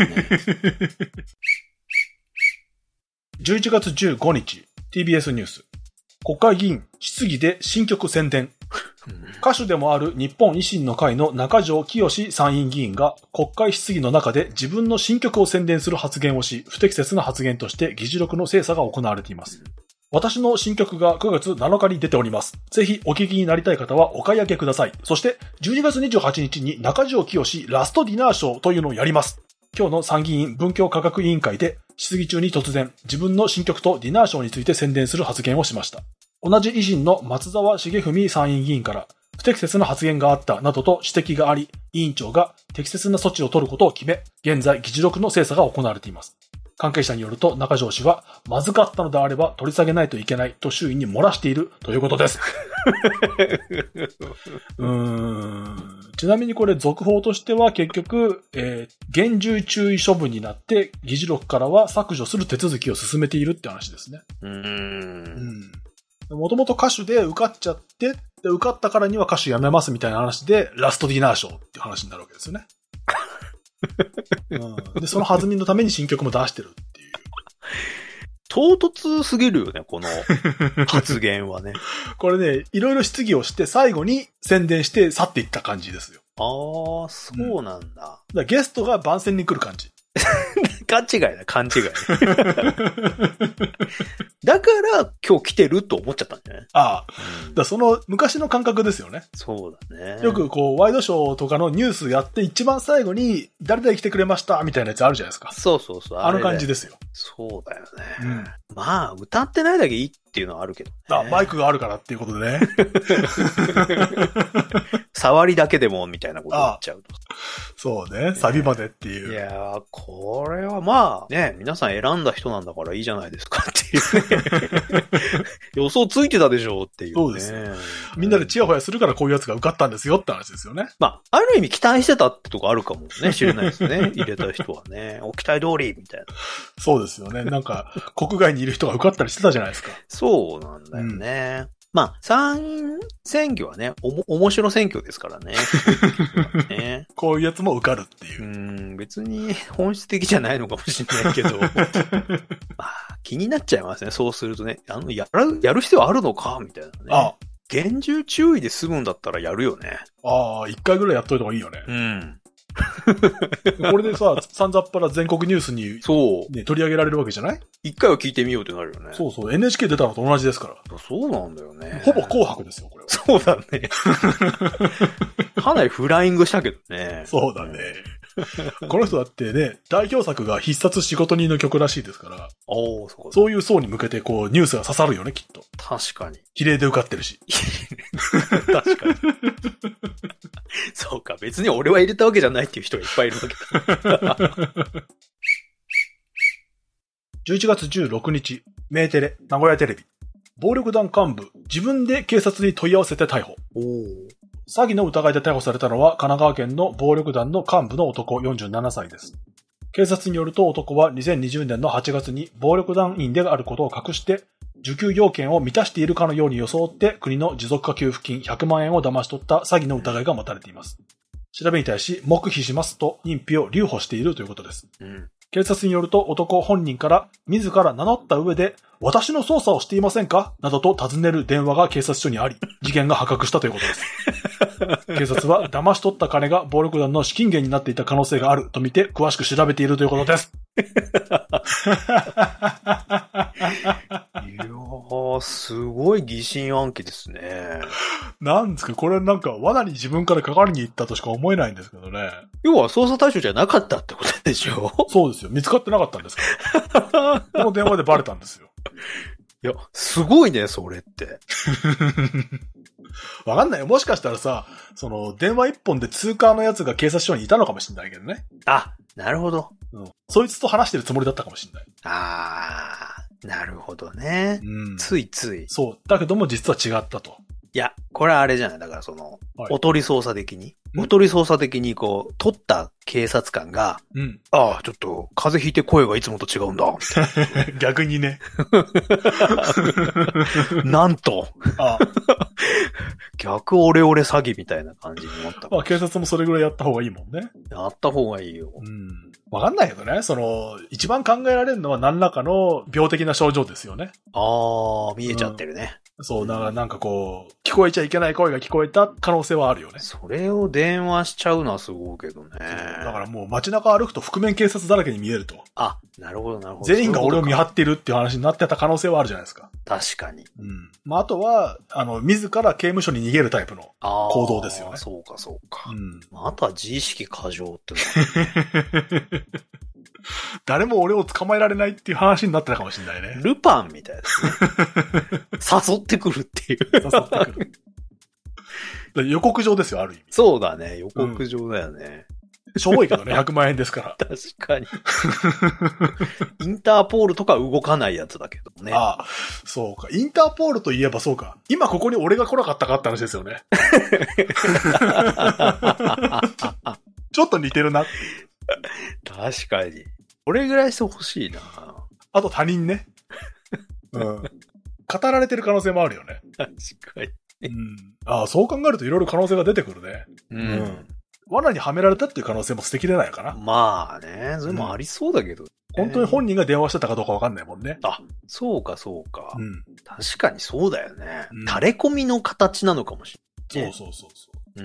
A: じゅういちがつじゅうごにち ティービーエス ニュース。国会議員質疑で新曲宣伝。歌手でもある日本維新の会の中条きよし参院議員が国会質疑の中で自分の新曲を宣伝する発言をし、不適切な発言として議事録の精査が行われています。私の新曲がくがつなのかに出ております。ぜひお聞きになりたい方はお買い上げください。そしてじゅうにがつにじゅうはちにちに中条きよしラストディナーショーというのをやります。今日の参議院文教科学委員会で質疑中に突然自分の新曲とディナーショーについて宣伝する発言をしました。同じ維新の松沢茂文参院議員から不適切な発言があったなどと指摘があり、委員長が適切な措置を取ることを決め、現在議事録の精査が行われています。関係者によると中条氏は、まずかったのであれば取り下げないといけないと周囲に漏らしているということです。うーんちなみにこれ続報としては結局、えー、厳重注意処分になって議事録からは削除する手続きを進めているって話ですね。
B: うーん
A: もともと歌手で受かっちゃって、で受かったからには歌手辞めますみたいな話で、ラストディナーショーっていう話になるわけですよね。うん、で、その弾みのために新曲も出してるっていう。
B: 唐突すぎるよね、この発言はね。
A: これね、いろいろ質疑をして最後に宣伝して去っていった感じですよ。
B: ああ、そうなんだ。うん、
A: だからゲストが番宣に来る感じ。
B: 勘違いだ、勘違い。だから今日来てると思っちゃったんじゃない？
A: ああ、うん、だその昔の感覚ですよね。
B: そうだね。
A: よくこうワイドショーとかのニュースやって一番最後に誰々来てくれましたみたいなやつあるじゃないですか。
B: そうそうそう。
A: あ, あの感じですよ。
B: そうだよね、うん。まあ歌ってないだけいいっていうのはあるけど、ね。
A: あ、マイクがあるからっていうことでね。
B: 触りだけでもみたいなこと言っちゃうと。
A: そうね。サビまでっていう。
B: いやー、これはまあね、皆さん選んだ人なんだからいいじゃないですかっていうね。予想ついてたでしょうっていう、ね。
A: そうです。みんなでチヤホヤするからこういうやつが受かったんですよって話ですよね。
B: まあ、ある意味期待してたってとこあるかもね、知れないですね。入れた人はね。お期待通りみたいな。
A: そうですよね。なんか、国外にいる人が受かったりしてたじゃないですか。
B: そうなんだよね。うん、まあ、参院選挙はね、おも、面白選挙ですからね。ね
A: こういうやつも受かるっていう。
B: うん、別に本質的じゃないのかもしれないけど。まあ、気になっちゃいますね。そうするとね、あの、やる、やる必要あるのかみたいなね。ああ厳重注意で済むんだったらやるよね。
A: ああ、一回ぐらいやっといた方がいいよね。
B: うん。
A: これでさ、さんざっぱら全国ニュースに、そう、ね、取り上げられるわけじゃない？
B: 一回は聞いてみようってなるよね。
A: そうそう、エヌエイチケー 出たのと同じですから。
B: そうなんだよね。
A: ほぼ紅白ですよ、これは。
B: そうだね。かなりフライングしたけどね。
A: そうだね。この人だってね、代表作が必殺仕事人の曲らしいですから。
B: おー、そう
A: そういう層に向けてこう、ニュースが刺さるよね、きっと。
B: 確かに。
A: 比例で受かってるし。
B: 確かに。そうか、別に俺は入れたわけじゃないっていう人がいっぱいいるわけだ。
A: じゅういちがつじゅうろくにち、メーテレ、名古屋テレビ。暴力団幹部、自分で警察に問い合わせて逮捕。
B: おー。
A: 詐欺の疑いで逮捕されたのは神奈川県の暴力団の幹部の男よんじゅうななさいです。警察によると男はにせんにじゅうねんのはちがつに暴力団員であることを隠して受給要件を満たしているかのように装って国の持続化給付金ひゃくまんえんを騙し取った詐欺の疑いが持たれています。調べに対し黙秘しますと認否を留保しているということです。
B: うん、
A: 警察によると男本人から自ら名乗った上で私の捜査をしていませんかなどと尋ねる電話が警察署にあり、事件が発覚したということです。警察は騙し取った金が暴力団の資金源になっていた可能性があるとみて詳しく調べているということです。い
B: やー、すごい疑心暗鬼ですね。
A: なんですか、これなんか罠に自分からかかりに行ったとしか思えないんですけどね。
B: 要は捜査対象じゃなかったってことでしょ？
A: そうですよ。見つかってなかったんですから。この電話でバレたんですよ。
B: いや、すごいね、それって。
A: わかんないよ。もしかしたらさ、その、電話一本で通過のやつが警察署にいたのかもしれないけどね。
B: あ、 なるほど、
A: うん。そいつと話してるつもりだったかもしれない。
B: あー、なるほどね。うん、ついつい。
A: そう。だけども実は違ったと。
B: いや、これはあれじゃない。だからその、はい、おとり捜査的に。おとり捜査的にこう、取った警察官が、うん、ああ、ちょっと、風邪ひいて声がいつもと違うんだ。
A: 逆にね。
B: なんと。ああ逆オレオレ詐欺みたいな感じになった。
A: まあ警察もそれぐらいやった方がいいもんね。
B: やった方がいいよ。
A: うん。わかんないけどね。その、一番考えられるのは何らかの病的な症状ですよね。
B: ああ、見えちゃってるね。
A: うん、そう、だからなんかこう、聞こえちゃいけない声が聞こえた可能性はあるよね。
B: それを電話しちゃうのはすごいけどね。
A: だからもう街中歩くと覆面警察だらけに見えると。
B: あ、なるほどなるほど。
A: 全員が俺を見張ってるっていう話になってた可能性はあるじゃないですか。
B: 確かに。
A: うん。まああとは、あの、自ら刑務所に逃げるタイプの行動ですよね。
B: そうかそうか。
A: うん。
B: まあ、あとは自意識過剰って
A: 誰も俺を捕まえられないっていう話になってたかもしれないね。
B: ルパンみたいですね。誘ってくるっていう。誘ってく
A: る。予告状ですよ、ある意味。
B: そうだね、予告状だよね。
A: うん、しょぼいけどね、ひゃくまんえんですから。
B: 確かに。インターポールとか動かないやつだけどね。
A: ああ、そうか。インターポールといえばそうか。今ここに俺が来なかったかって話ですよね。ちょっと似てるなっていう。
B: 確かに。これぐらいしてほしいな。
A: あと他人ね。うん。語られてる可能性もあるよね。
B: 確かに。
A: うん。ああ、そう考えるといろいろ可能性が出てくるね。
B: うん。うん、
A: 罠にはめられたっていう可能性も捨てきれないかな。
B: まあね。それもありそうだけど、ね
A: うん。本当に本人が電話してたかどうかわかんないもんね。
B: あ、そうかそうか。
A: うん。
B: 確かにそうだよね。うん、垂れ込みの形なのかもしれない、
A: ね。そうそうそうそう。
B: うん。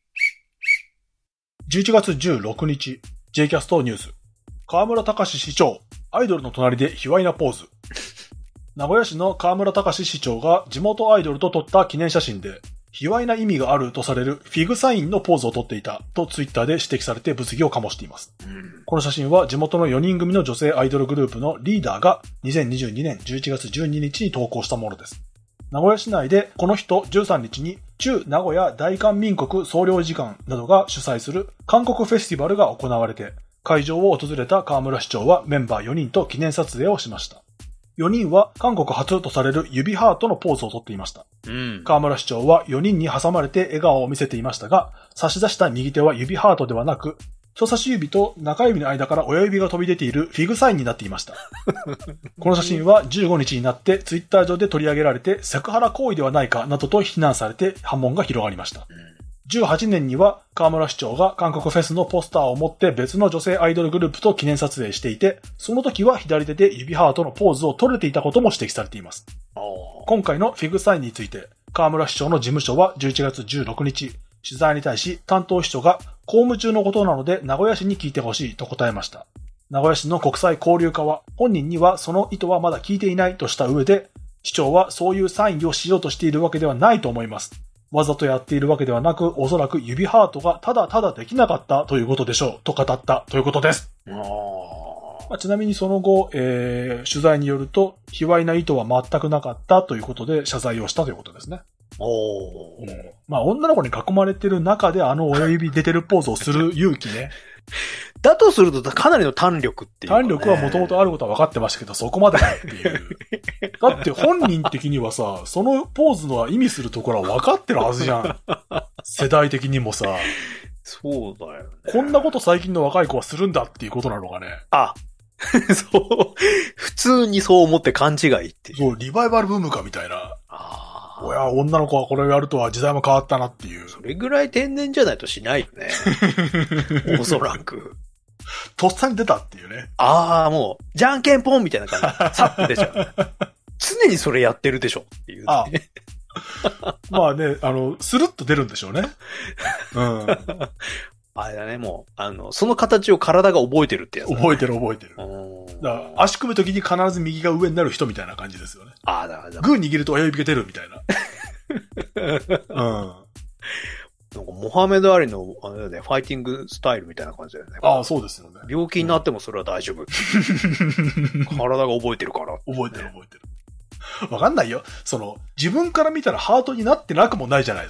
A: じゅういちがつじゅうろくにち、J キャストニュース。河村隆市長、アイドルの隣で卑猥なポーズ。名古屋市の河村隆市長が地元アイドルと撮った記念写真で、卑猥な意味があるとされるフィグサインのポーズを撮っていたとツイッターで指摘されて物議を醸しています。うん、この写真は地元のよにん組の女性アイドルグループのリーダーがにせんにじゅうにねんじゅういちがつじゅうににちに投稿したものです。名古屋市内でこの日とじゅうさんにちに中名古屋大韓民国総領事館などが主催する韓国フェスティバルが行われて、会場を訪れた河村市長はメンバーよにんと記念撮影をしました。よにんは韓国初とされる指ハートのポーズをとっていました。うん、河村市長はよにんに挟まれて笑顔を見せていましたが、差し出した右手は指ハートではなく、人差し指と中指の間から親指が飛び出ているフィグサインになっていました。この写真はじゅうごにちになってツイッター上で取り上げられてセクハラ行為ではないかなどと非難されて波紋が広がりました。じゅうはちねんには河村市長が韓国フェスのポスターを持って別の女性アイドルグループと記念撮影していて、その時は左手で指ハートのポーズを取れていたことも指摘されています。今回のフィグサインについて河村市長の事務所はじゅういちがつじゅうろくにち、取材に対し担当秘書が公務中のことなので名古屋市に聞いてほしいと答えました。名古屋市の国際交流課は本人にはその意図はまだ聞いていないとした上で、市長はそういうサインをしようとしているわけではないと思います。わざとやっているわけではなく、おそらく指ハートがただただできなかったということでしょうと語ったということです。あまあ、ちなみにその後、えー、取材によると卑猥な意図は全くなかったということで謝罪をしたということですね。おー、うん、まあ女の子に囲まれてる中であの親指出てるポーズをする勇気ね。
B: だとするとかなりの胆力っていう、ね。
A: 胆力はもともとあることは分かってましたけど、そこまでかっていう。だって本人的にはさ、そのポーズの意味するところは分かってるはずじゃん。世代的にもさ。
B: そうだよね。
A: こんなこと最近の若い子はするんだっていうことなのがね。
B: あ、そう。普通にそう思って勘違いっていう。
A: そう、リバイバルブームかみたいな。あおや、女の子はこれをやるとは時代も変わったなっていう。
B: それぐらい天然じゃないとしないよね。おそらく。
A: とっさに出たっていうね。
B: ああ、もう、じゃんけんぽんみたいな感じ。さって出ちゃう。常にそれやってるでしょっていう、ね。あ
A: あまあね、あの、スルッと出るんでしょうね。うん。
B: あれだね、もう、あの、その形を体が覚えてるってやつ、ね。
A: 覚えてる覚えてる。だから足組むときに必ず右が上になる人みたいな感じですよね。
B: ああ、だから。
A: グー握ると親指が出るみたいな。うん。
B: なんかモハメド・アリのあれだね、ファイティングスタイルみたいな感じだよね。
A: ああ、そうですよね。
B: 病気になってもそれは大丈夫。体が覚えてるから。
A: 覚えてる覚えてる。わかんないよ。その、自分から見たらハートになってなくもないじゃないですか。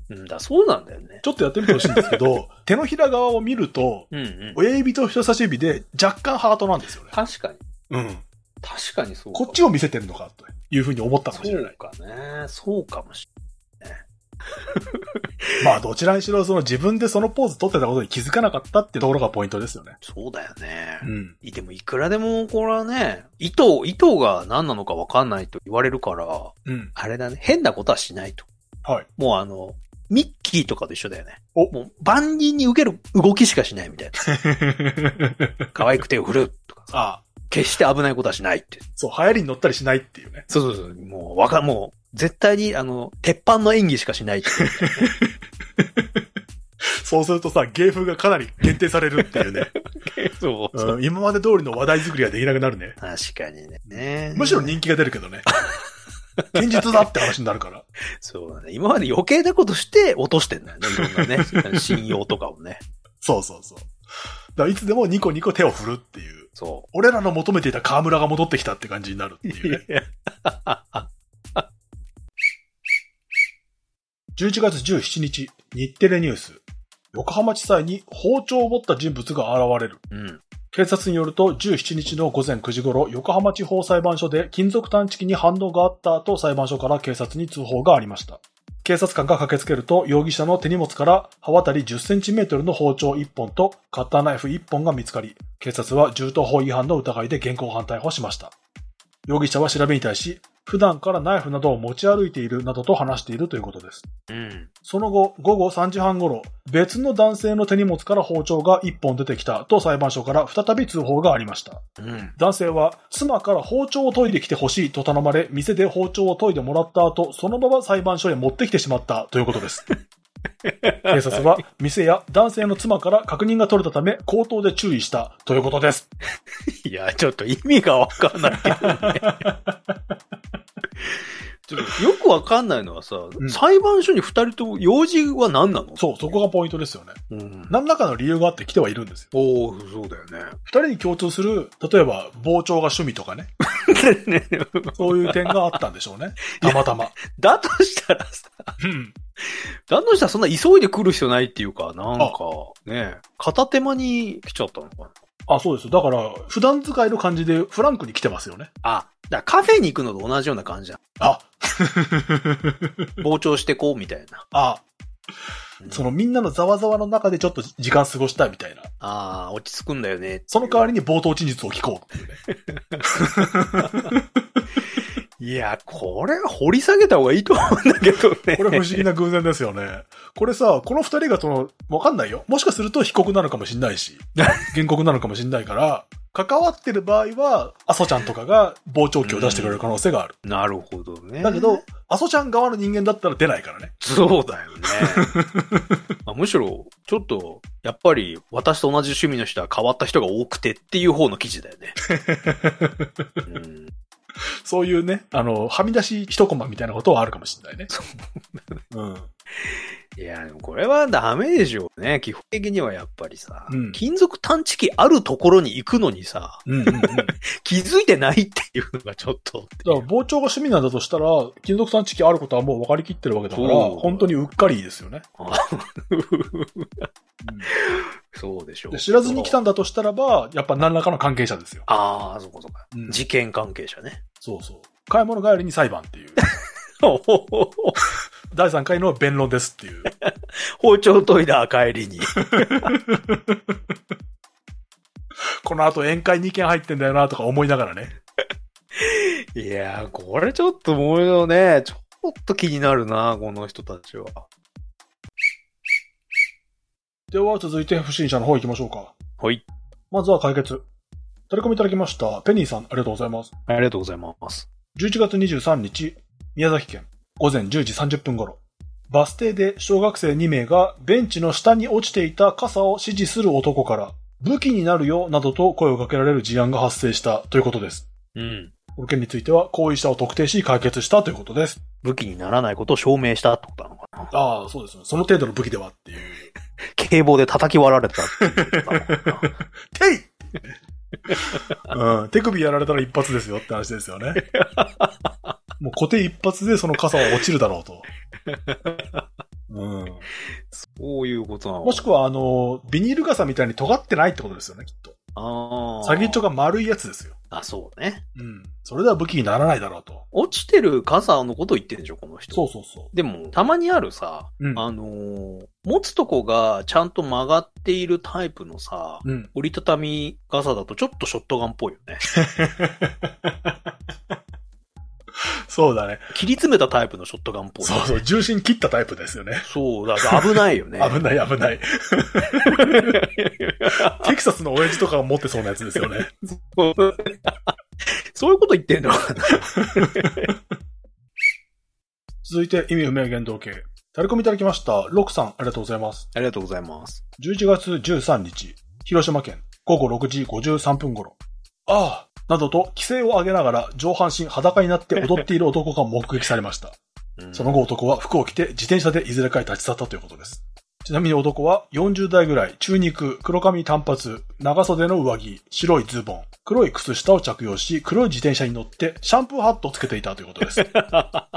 B: うんだ、そうなんだよね。
A: ちょっとやってみてほしいんですけど、手のひら側を見ると、うんうん、親指と人差し指で若干ハートなんですよね。
B: 確かに。
A: うん。
B: 確かにそうか。
A: こっちを見せてるのかというふうに思ったかもしれない。
B: そうかね。そうかもしれないね。
A: まあどちらにしろその自分でそのポーズ取ってたことに気づかなかったっていうところがポイントですよね。
B: そうだよね。
A: うん。
B: でもいくらでもこれはね、意図、意図が何なのか分かんないと言われるから、うん。あれだね。変なことはしないと。
A: はい。
B: もうあの、ミッキーとかと一緒だよね。おもう万人に受ける動きしかしないみたいな。可愛く手を振るとかさ。ああ。決して危ないことはしないって。
A: そう、流行りに乗ったりしないっていうね。
B: そうそうそう。もう、わか、もう、絶対に、あの、鉄板の演技しかしないっていう、
A: ね。そうするとさ、芸風がかなり限定されるっていうね。
B: そうそう、
A: うん。今まで通りの話題作りはできなくなるね。
B: 確かにね。
A: むしろ人気が出るけどね。現実だって話になるから。
B: そうだね。今まで余計なことして落としてんだよね。いろんなね。信用とかをね。
A: そうそうそう。だからいつでもニコニコ手を振るっていう。
B: そう。
A: 俺らの求めていた河村が戻ってきたって感じになるっていうね。じゅういちがつじゅうしちにち、日テレニュース。横浜地裁に包丁を持った人物が現れる。
B: うん。
A: 警察によるとじゅうしちにちのごぜんくじ頃、横浜地方裁判所で金属探知機に反応があった後、裁判所から警察に通報がありました。警察官が駆けつけると、容疑者の手荷物から刃渡りじゅっセンチメートルの包丁いっぽんとカッターナイフいっぽんが見つかり、警察は銃刀法違反の疑いで現行犯逮捕しました。容疑者は調べに対し、普段からナイフなどを持ち歩いているなどと話しているということです。
B: うん、
A: その後、ごごさんじはん頃、別の男性の手荷物から包丁がいっぽん出てきたと裁判所から再び通報がありました。
B: うん、
A: 男性は妻から包丁を研いできてほしいと頼まれ、店で包丁を研いでもらった後、そのまま裁判所へ持ってきてしまったということです。警察は店や男性の妻から確認が取れたため口頭で注意したということです。
B: いや、ちょっと意味がわかんないけどね。ちょっとよくわかんないのはさ、うん、裁判所に二人とも用事は何なの？
A: そう、そこがポイントですよね。
B: うん、
A: 何らかの理由があって来てはいるんですよ。
B: おー、そうだよね。
A: 二人に共通する、例えば包丁が趣味とかね。そういう点があったんでしょうね。たまたま。
B: だとしたらさ、
A: うん、
B: だとしたらそんな急いで来る必要ないっていうか、なんか、ね、片手間に来ちゃったのかな。
A: あ、そうです。だから、普段使いの感じでフランクに来てますよね。
B: あ、だからカフェに行くのと同じような感じだ。
A: あ
B: 傍聴してこうみたいな。
A: あ、うん、そのみんなのざわざわの中でちょっと時間過ごしたいみたいな。
B: ああ、落ち着くんだよね。
A: その代わりに冒頭陳述を聞こうっていうね。
B: いや、これは掘り下げた方がいいと思うんだけどね。
A: これ不思議な偶然ですよね。これさ、この二人がその、わかんないよ。もしかすると被告なのかもしんないし、原告なのかもしんないから、関わってる場合は、アソちゃんとかが傍聴器を出してくれる可能性がある。
B: なるほどね。
A: だけど、アソちゃん側の人間だったら出ないからね。
B: そうだよね。まあ、むしろ、ちょっと、やっぱり私と同じ趣味の人は変わった人が多くてっていう方の記事だよね。うん、
A: そういうね、あの、はみ出し一コマみたいなことはあるかもしれないね。うん。
B: いや、でもこれはダメでしょうね。基本的にはやっぱりさ、
A: うん、
B: 金属探知機あるところに行くのにさ、
A: うんうんうん、
B: 気づいてないっていうのがちょっと。
A: だから傍聴が趣味なんだとしたら、金属探知機あることはもう分かりきってるわけだから、本当にうっかりですよね。うん、
B: そうでしょう。
A: で知らずに来たんだとしたらば、やっぱ何らかの関係者ですよ。
B: ああ、そこそこ、うん。事件関係者ね。
A: そうそう。買い物帰りに裁判っていう。だいさんかいの弁論ですっていう。
B: 包丁研いだ帰りに。
A: この後宴会にけん入ってんだよなとか思いながらね。
B: いやー、これちょっともうね、ちょっと気になるな、この人たちは。
A: では続いて不審者の方行きましょうか。
B: はい。
A: まずは解決。取り込みいただきました。ペニーさん、ありがとうございます。
B: ありがとうございます。
A: じゅういちがつにじゅうさんにち、宮崎県、ごぜんじゅうじさんじゅっぷん頃、バス停で小学生にめいがベンチの下に落ちていた傘を指示する男から、武器になるよなどと声をかけられる事案が発生したということです。
B: うん。
A: この件については行為者を特定し解決したということです。
B: 武器にならないことを証明したってことなのかな。
A: ああ、そうですね。その程度の武器ではっていう。
B: 警棒で叩き割られたっていうことなのかな。
A: ていうん、手首やられたら一発ですよって話ですよね。もう固定一発でその傘は落ちるだろうと。 うん。
B: そういうことなの。
A: もしくは、あの、ビニール傘みたいに尖ってないってことですよね、きっと。
B: ああ。
A: 先っちょが丸いやつですよ。
B: あ、そうね。
A: うん。それでは武器にならないだろうと。
B: 落ちてる傘のことを言ってるんでしょ、この人。
A: そうそうそう。
B: でも、たまにあるさ、うん、あのー、持つとこがちゃんと曲がっているタイプのさ、うん、折りたたみ傘だとちょっとショットガンっぽいよね。
A: そうだね。
B: 切り詰めたタイプのショットガンっぽい、ね。
A: そうそう、重心切ったタイプですよね。
B: そう、だから危ないよね。
A: 危ない危ない。テキサスの親父とかが持ってそうなやつですよね。
B: そうそういうこと言ってんの
A: 続いて、意味不明言動系。タレコミいただきました。ロクさん、ありがとうございます。
B: ありがとうございます。
A: じゅういちがつじゅうさんにち、広島県、ごごろくじごじゅうさんぷん頃。ああ、などと、規制を上げながら上半身裸になって踊っている男が目撃されました。その後男は服を着て自転車でいずれかへ立ち去ったということです。ちなみに男はよんじゅうだいぐらい、中肉、黒髪短髪、長袖の上着、白いズボン、黒い靴下を着用し、黒い自転車に乗ってシャンプーハットをつけていたということです。あ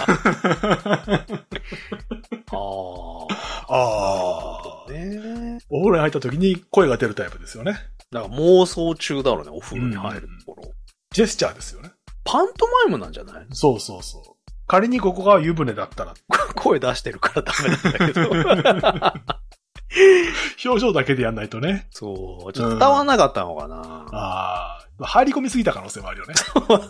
A: あ。ああ。ね、お風呂に入った時に声が出るタイプですよね。
B: だから妄想中だろうね、お風呂に入るところ、うん。
A: ジェスチャーですよね。
B: パントマイムなんじゃない？
A: そうそうそう。仮にここが湯船だったら。
B: 声出してるからダメなんだけど。
A: 表情だけでやんないとね。
B: そう。ちょっと伝わんなかったのかな。うん、
A: ああ。入り込みすぎた可能性もあるよね。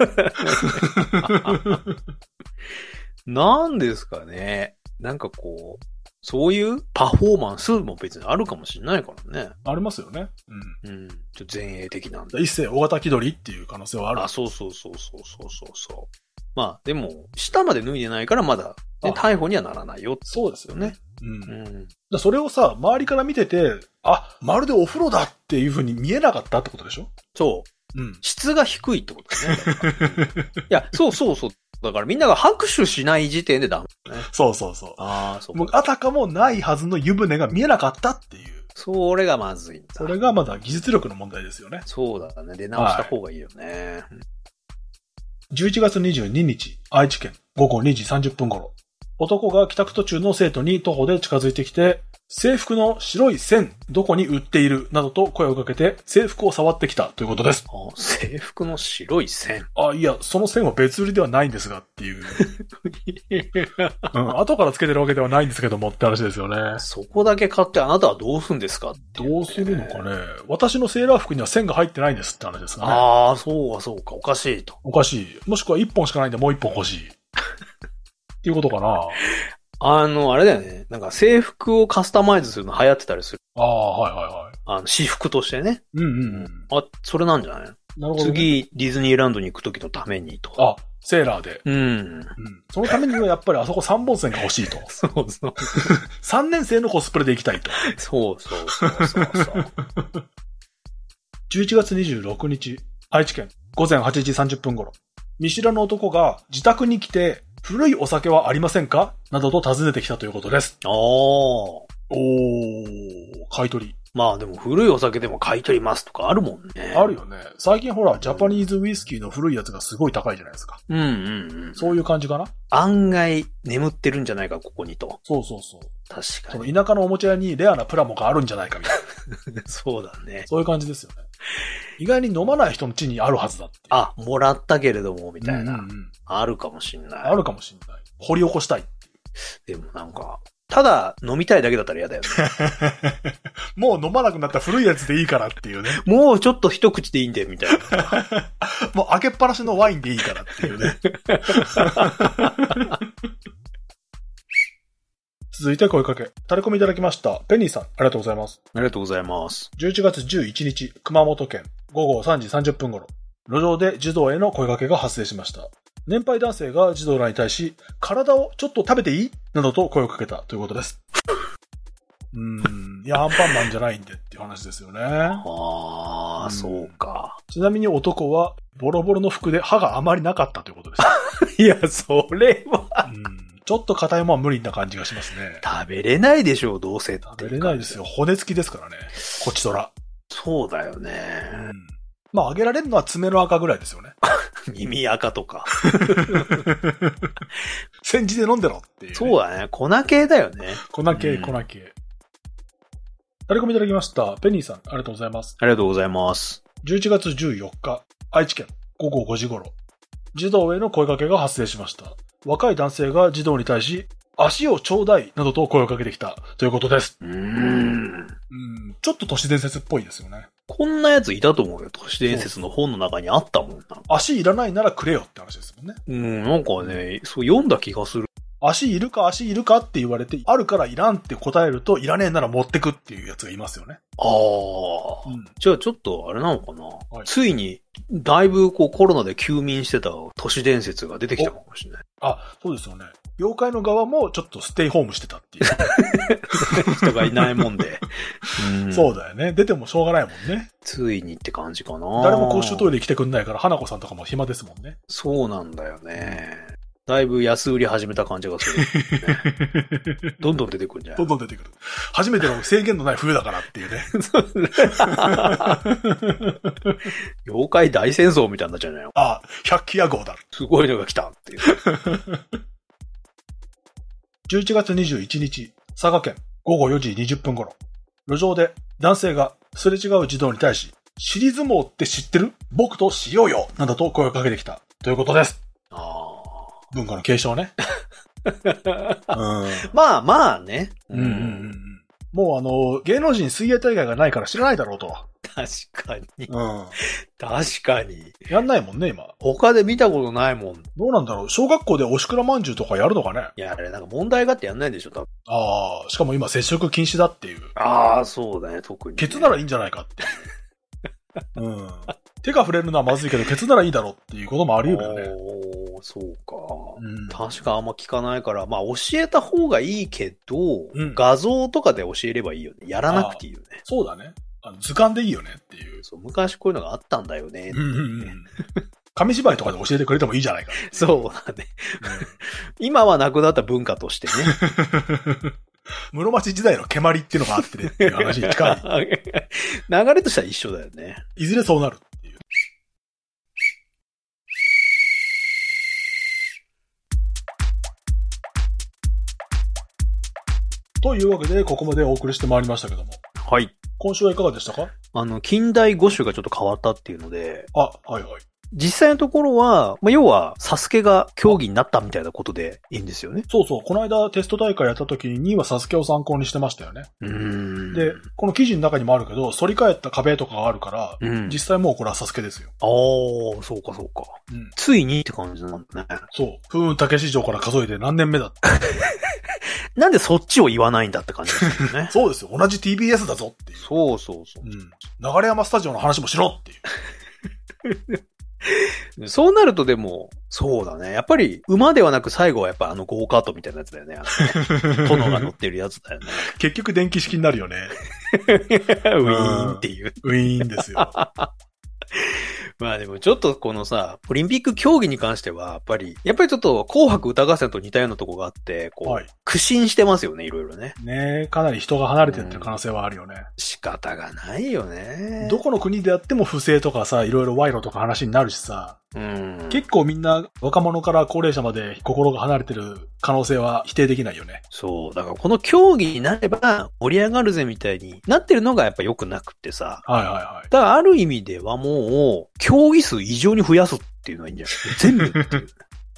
B: なんですかね。なんかこう、そういうパフォーマンスも別にあるかもしれないからね。
A: ありますよね。
B: うん。うん。ちょっと前衛的なんで。
A: 一世大型気取りっていう可能性はある。
B: あ、そうそうそうそうそうそうそう。まあ、でも、下まで脱いでないからまだ、ね、逮捕にはならないよって。
A: そうですよね。うん。うん、だそれをさ、周りから見てて、あ、まるでお風呂だっていう風に見えなかったってことでしょ？
B: そう。うん。質が低いってことですね。いや、そうそうそう。だからみんなが拍手しない時点でダメ、ね。
A: そうそうそう。
B: ああ、そう。
A: もうあたかもないはずの湯船が見えなかったっていう。
B: それがまずいんだ。
A: それがまだ技術力の問題ですよね。
B: そうだね。出直した方がいいよね。はい、
A: じゅういちがつにじゅうににち、愛知県ごごにじさんじゅっぷん頃。男が帰宅途中の生徒に徒歩で近づいてきて、制服の白い線、どこに売っているなどと声をかけて、制服を触ってきたということです。
B: あ、制服の白い線。
A: あ、いや、その線は別売りではないんですがっていう。うん、後からつけてるわけではないんですけどもって話ですよね。
B: そこだけ買ってあなたはどうするんですか、ね、
A: どうするのかね。私のセーラー服には線が入ってないんですって話ですかね。
B: ああ、そうかそうか。おかしいと。
A: おかしい。もしくはいっぽんしかないんでもういっぽん欲しい。っていうことかな。
B: あの、あれだよね。なんか制服をカスタマイズするの流行ってたりする。
A: ああ、はいはいはい。
B: あの、私服としてね。
A: うんうんうん。
B: あ、それなんじゃない？なるほど、ね。次、ディズニーランドに行くときのためにと。
A: あ、セーラーで。
B: うん。うん。
A: そのためにはやっぱりあそこさんぼん線が欲しいと。
B: そうそう。
A: さんねん生のコスプレで行きたいと。
B: そうそうそうそうそう。
A: じゅういちがつにじゅうろくにち、愛知県ごぜんはちじさんじゅっぷん頃。見知らぬ男が自宅に来て、古いお酒はありませんかなどと尋ねてきたということです。
B: ああ。
A: おー、買い取り。
B: まあでも古いお酒でも買い取りますとかあるもんね。
A: あるよね。最近ほら、ジャパニーズウイスキーの古いやつがすごい高いじゃないですか。
B: うんうんうん。
A: そういう感じかな？
B: 案外眠ってるんじゃないか、ここにと。
A: そうそうそう。
B: 確か
A: に。その田舎のおもちゃ屋にレアなプラモがあるんじゃないかみたいな。
B: そうだね。
A: そういう感じですよね。意外に飲まない人の家にあるはずだって。
B: あ、もらったけれども、みたいな。
A: うんうんうん、
B: あるかもしんない。
A: あるかもしんない。掘り起こしたい。
B: でもなんか、ただ飲みたいだけだったら嫌だよね。
A: もう飲まなくなった古いやつでいいからっていうね。
B: もうちょっと一口でいいんで、みたいな。
A: もう開けっぱなしのワインでいいからっていうね。続いて声かけ。タレコミいただきました。ペニーさん、ありがとうございます。
B: ありがとうございます。
A: じゅういちがつじゅういちにち、熊本県、ごごさんじさんじゅっぷん頃。路上で児童への声かけが発生しました。年配男性が児童らに対し、体をちょっと食べていいなどと声をかけたということです。うーん。いや、アンパンマンじゃないんでっていう話ですよね。
B: ああ、そうか。
A: ちなみに男は、ボロボロの服で歯があまりなかったということです。
B: いや、それは。
A: うんちょっと硬いもんは無理な感じがしますね。
B: 食べれないでしょう、どうせ。
A: 食べれないですよ。骨付きですからね。こちとら。
B: そうだよね。
A: うん、まあ、あげられるのは爪の赤ぐらいですよね。
B: 耳赤とか。
A: 煎じで飲んでろっていう、ね。
B: そうだね。粉系だよね。
A: 粉系、粉系。タレコミいただきました。ペニーさん、ありがとうございます。
B: ありがとうございます。
A: じゅういちがつじゅうよっか、愛知県ごごごじ頃、児童への声かけが発生しました。若い男性が児童に対し、足をちょうだいなどと声をかけてきたということです。
B: うーん。うん。
A: ちょっと都市伝説っぽいですよね。
B: こんなやついたと思うよ。都市伝説の本の中にあったもんな。
A: 足いらないならくれよって話ですもんね。
B: うん、なんかね、そう読んだ気がする。
A: 足いるか足いるかって言われて、あるからいらんって答えると、いらねえなら持ってくっていうやつがいますよね。
B: ああ、うん。じゃあちょっとあれなのかな、はい、ついに、だいぶこうコロナで休眠してた都市伝説が出てきたかもしれない。
A: あ、そうですよね。妖怪の側もちょっとステイホームしてたっていう。
B: 人がいないもんで。
A: うん、そうだよね。出てもしょうがないもんね。
B: ついにって感じかな。
A: 誰も公衆トイレ来てくんないから、花子さんとかも暇ですもんね。
B: そうなんだよね。だいぶ安売り始めた感じがする、ね。どんどん出てくるんじゃない？
A: どんどん出てくる。初めての制限のない冬だからっていうね。
B: 妖怪大戦争みたいになっちゃうじゃないの？
A: ああ、百鬼夜号だ。
B: すごいのが来たっていう。
A: じゅういちがつにじゅういちにち、佐賀県ごごよじにじゅっぷん頃、路上で男性がすれ違う児童に対し、尻相撲って知ってる？僕としようよなどと声をかけてきたということです。ああ。文化の継承ね。うん、
B: まあまあね。
A: うんうんうん、もうあの、芸能人水泳大会がないから知らないだろうと。
B: 確かに。
A: うん、
B: 確かに。
A: やんないもんね、今。
B: 他で見たことないもん。
A: どうなんだろう、小学校でおしくらまんじゅうとかやるのかね。
B: いや、あれなんか問題があってやんないんでしょ、多分。
A: ああ、しかも今接触禁止だっていう。
B: ああ、そうだね、特に、ね。
A: ケツならいいんじゃないかっていう。うん。手が触れるのはまずいけど、ケツならいいだろうっていうこともあり得るよね。
B: そうか、
A: うん。
B: 確かあんま聞かないから、まあ教えた方がいいけど、うん、画像とかで教えればいいよね。やらなくていいよね。
A: そうだね。あの図鑑でいいよねっていう。
B: そう、昔こういうのがあったんだよね。
A: うんうんうん。紙芝居とかで教えてくれてもいいじゃないか。
B: そうだね、うん。今はなくなった文化としてね。
A: 室町時代の蹴鞠っていうのがあってねっていう話に近い。
B: 流れとしては一緒だよね。
A: いずれそうなるっていう。というわけで、ここまでお送りしてまいりましたけども。
B: はい。
A: 今週はいかがでしたか？
B: あの、近代五種がちょっと変わったっていうので。
A: あ、はいはい。
B: 実際のところは、まあ、要は、サスケが競技になったみたいなことでいいんですよね。
A: そうそう。この間テスト大会やった時にはサスケを参考にしてましたよね。
B: うーん。
A: で、この記事の中にもあるけど、反り返った壁とかがあるから、うん、実際もうこれはサスケですよ。
B: ああ、そうかそうか。うん、ついにって感じなんだね。
A: そう。風雲竹市場から数えて何年目だって。
B: なんでそっちを言わないんだって感じですよね。
A: そうですよ。同じ ティービーエス だぞっていう。
B: そうそうそう。うん。
A: 流山スタジオの話もしろっていう。
B: そうなるとでも、そうだね。やっぱり、馬ではなく最後はやっぱあのゴーカートみたいなやつだよね。あのね殿が乗ってるやつだよね。
A: 結局電気式になるよね。
B: ウィーンっていう。
A: ウィーンですよ。
B: まあでもちょっとこのさ、オリンピック競技に関しては、やっぱり、やっぱりちょっと紅白歌合戦と似たようなとこがあって、こう、はい、苦心してますよね、いろいろね。
A: ねえ、かなり人が離れてってる可能性はあるよね。
B: 仕方がないよね。
A: どこの国であっても不正とかさ、いろいろ賄賂とか話になるしさ、うん、結構みんな若者から高齢者まで心が離れてる可能性は否定できないよね。
B: そう。だからこの競技になれば盛り上がるぜみたいになってるのがやっぱ良くなくってさ。
A: はいはいはい。
B: だからある意味ではもう競技数異常に増やすっていうのがいいんじゃない全部っていう。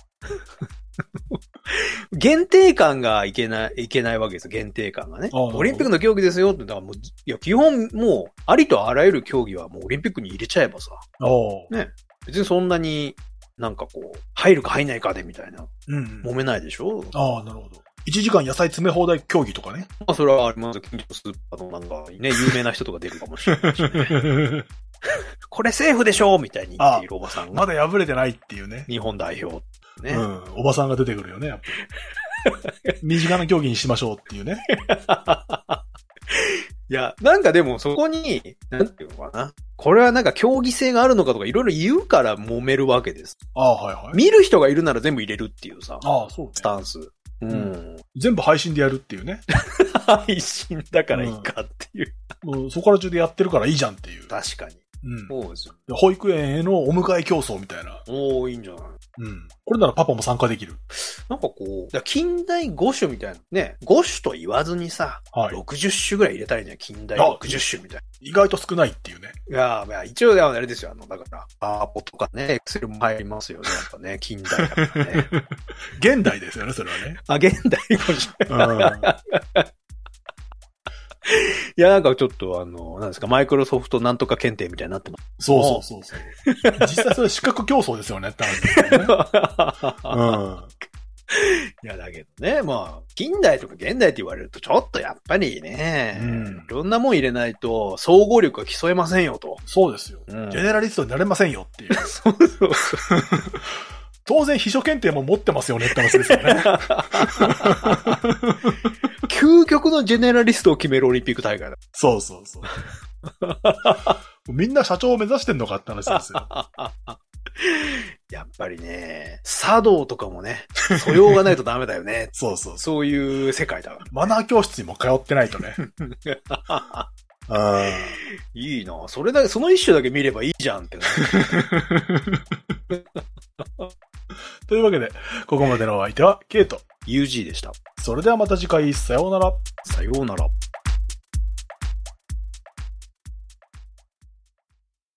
B: 限定感がいけない、いけないわけですよ。限定感がね。オリンピックの競技ですよって。だからもう、いや、基本もう、ありとあらゆる競技はもうオリンピックに入れちゃえばさ。ね。別にそんなになんかこう、入るか入んないかでみたいな。うん、うん。揉めないでしょ？あ
A: あ、なるほど。いちじかん野菜詰め放題競技とかね。
B: まあ、それはあります。近所スーパーのなんかね、有名な人とか出るかもしれないしね。これセーフでしょみたいに言っているおばさん
A: が。まだ破れてないっていうね。
B: 日本代表。ね。
A: うん。おばさんが出てくるよね、やっぱり。身近な競技にしましょうっていうね。
B: いや、なんかでもそこに、なんていうのかな。これはなんか競技性があるのかとかいろいろ言うから揉めるわけです。
A: ああ、はいはい。
B: 見る人がいるなら全部入れるっていうさ。
A: ああ、そう、ね。
B: スタンス。
A: うん。全部配信でやるっていうね。
B: 配信だからいいかっていう。
A: うん、もうそこら中でやってるからいいじゃんっていう。
B: 確かに。 うん。そうですよ。
A: 保育園へのお迎え競争みたいな。
B: おー、いいんじゃない？
A: うん。これならパパも参加できる。
B: なんかこう、近代五種みたいな。ね、五種と言わずにさ、はい、ろくじゅっ種ぐらい入れたらいいね。近代ろくじゅっ種みたいな。
A: 意外と少ないっていうね。
B: いやー、一応あれですよ。あの、だから、パワポとかね、エクセルも入りますよね。やっぱね、近代だからね。
A: 現代ですよね、それはね。
B: あ、現代五種。いや、なんかちょっとあの、なんですか、マイクロソフトなんとか検定みたいになってます。
A: そうそうそうそう。実際それ資格競争ですよね、って話ですよね。うん。
B: いや、だけどね、まあ、近代とか現代って言われると、ちょっとやっぱりね、うん、いろんなもん入れないと、総合力が競えませんよと。
A: そうですよ。うん、ジェネラリストになれませんよっていう。そうそうそう。当然秘書検定も持ってますよねって話ですよね。
B: 究極のジェネラリストを決めるオリンピック大会だ。
A: そうそうそう。みんな社長を目指してんのかって話ですよ。
B: やっぱりね、茶道とかもね、素養がないとダメだよね。
A: そうそう。
B: そういう世界だ。
A: マナー教室にも通ってないとね。
B: あいいな。それだけ、その一種だけ見ればいいじゃんってな。
A: というわけで、ここまでのお相手は、ケイト。
B: ユージー でした。
A: それではまた次回、さようなら。
B: さようなら。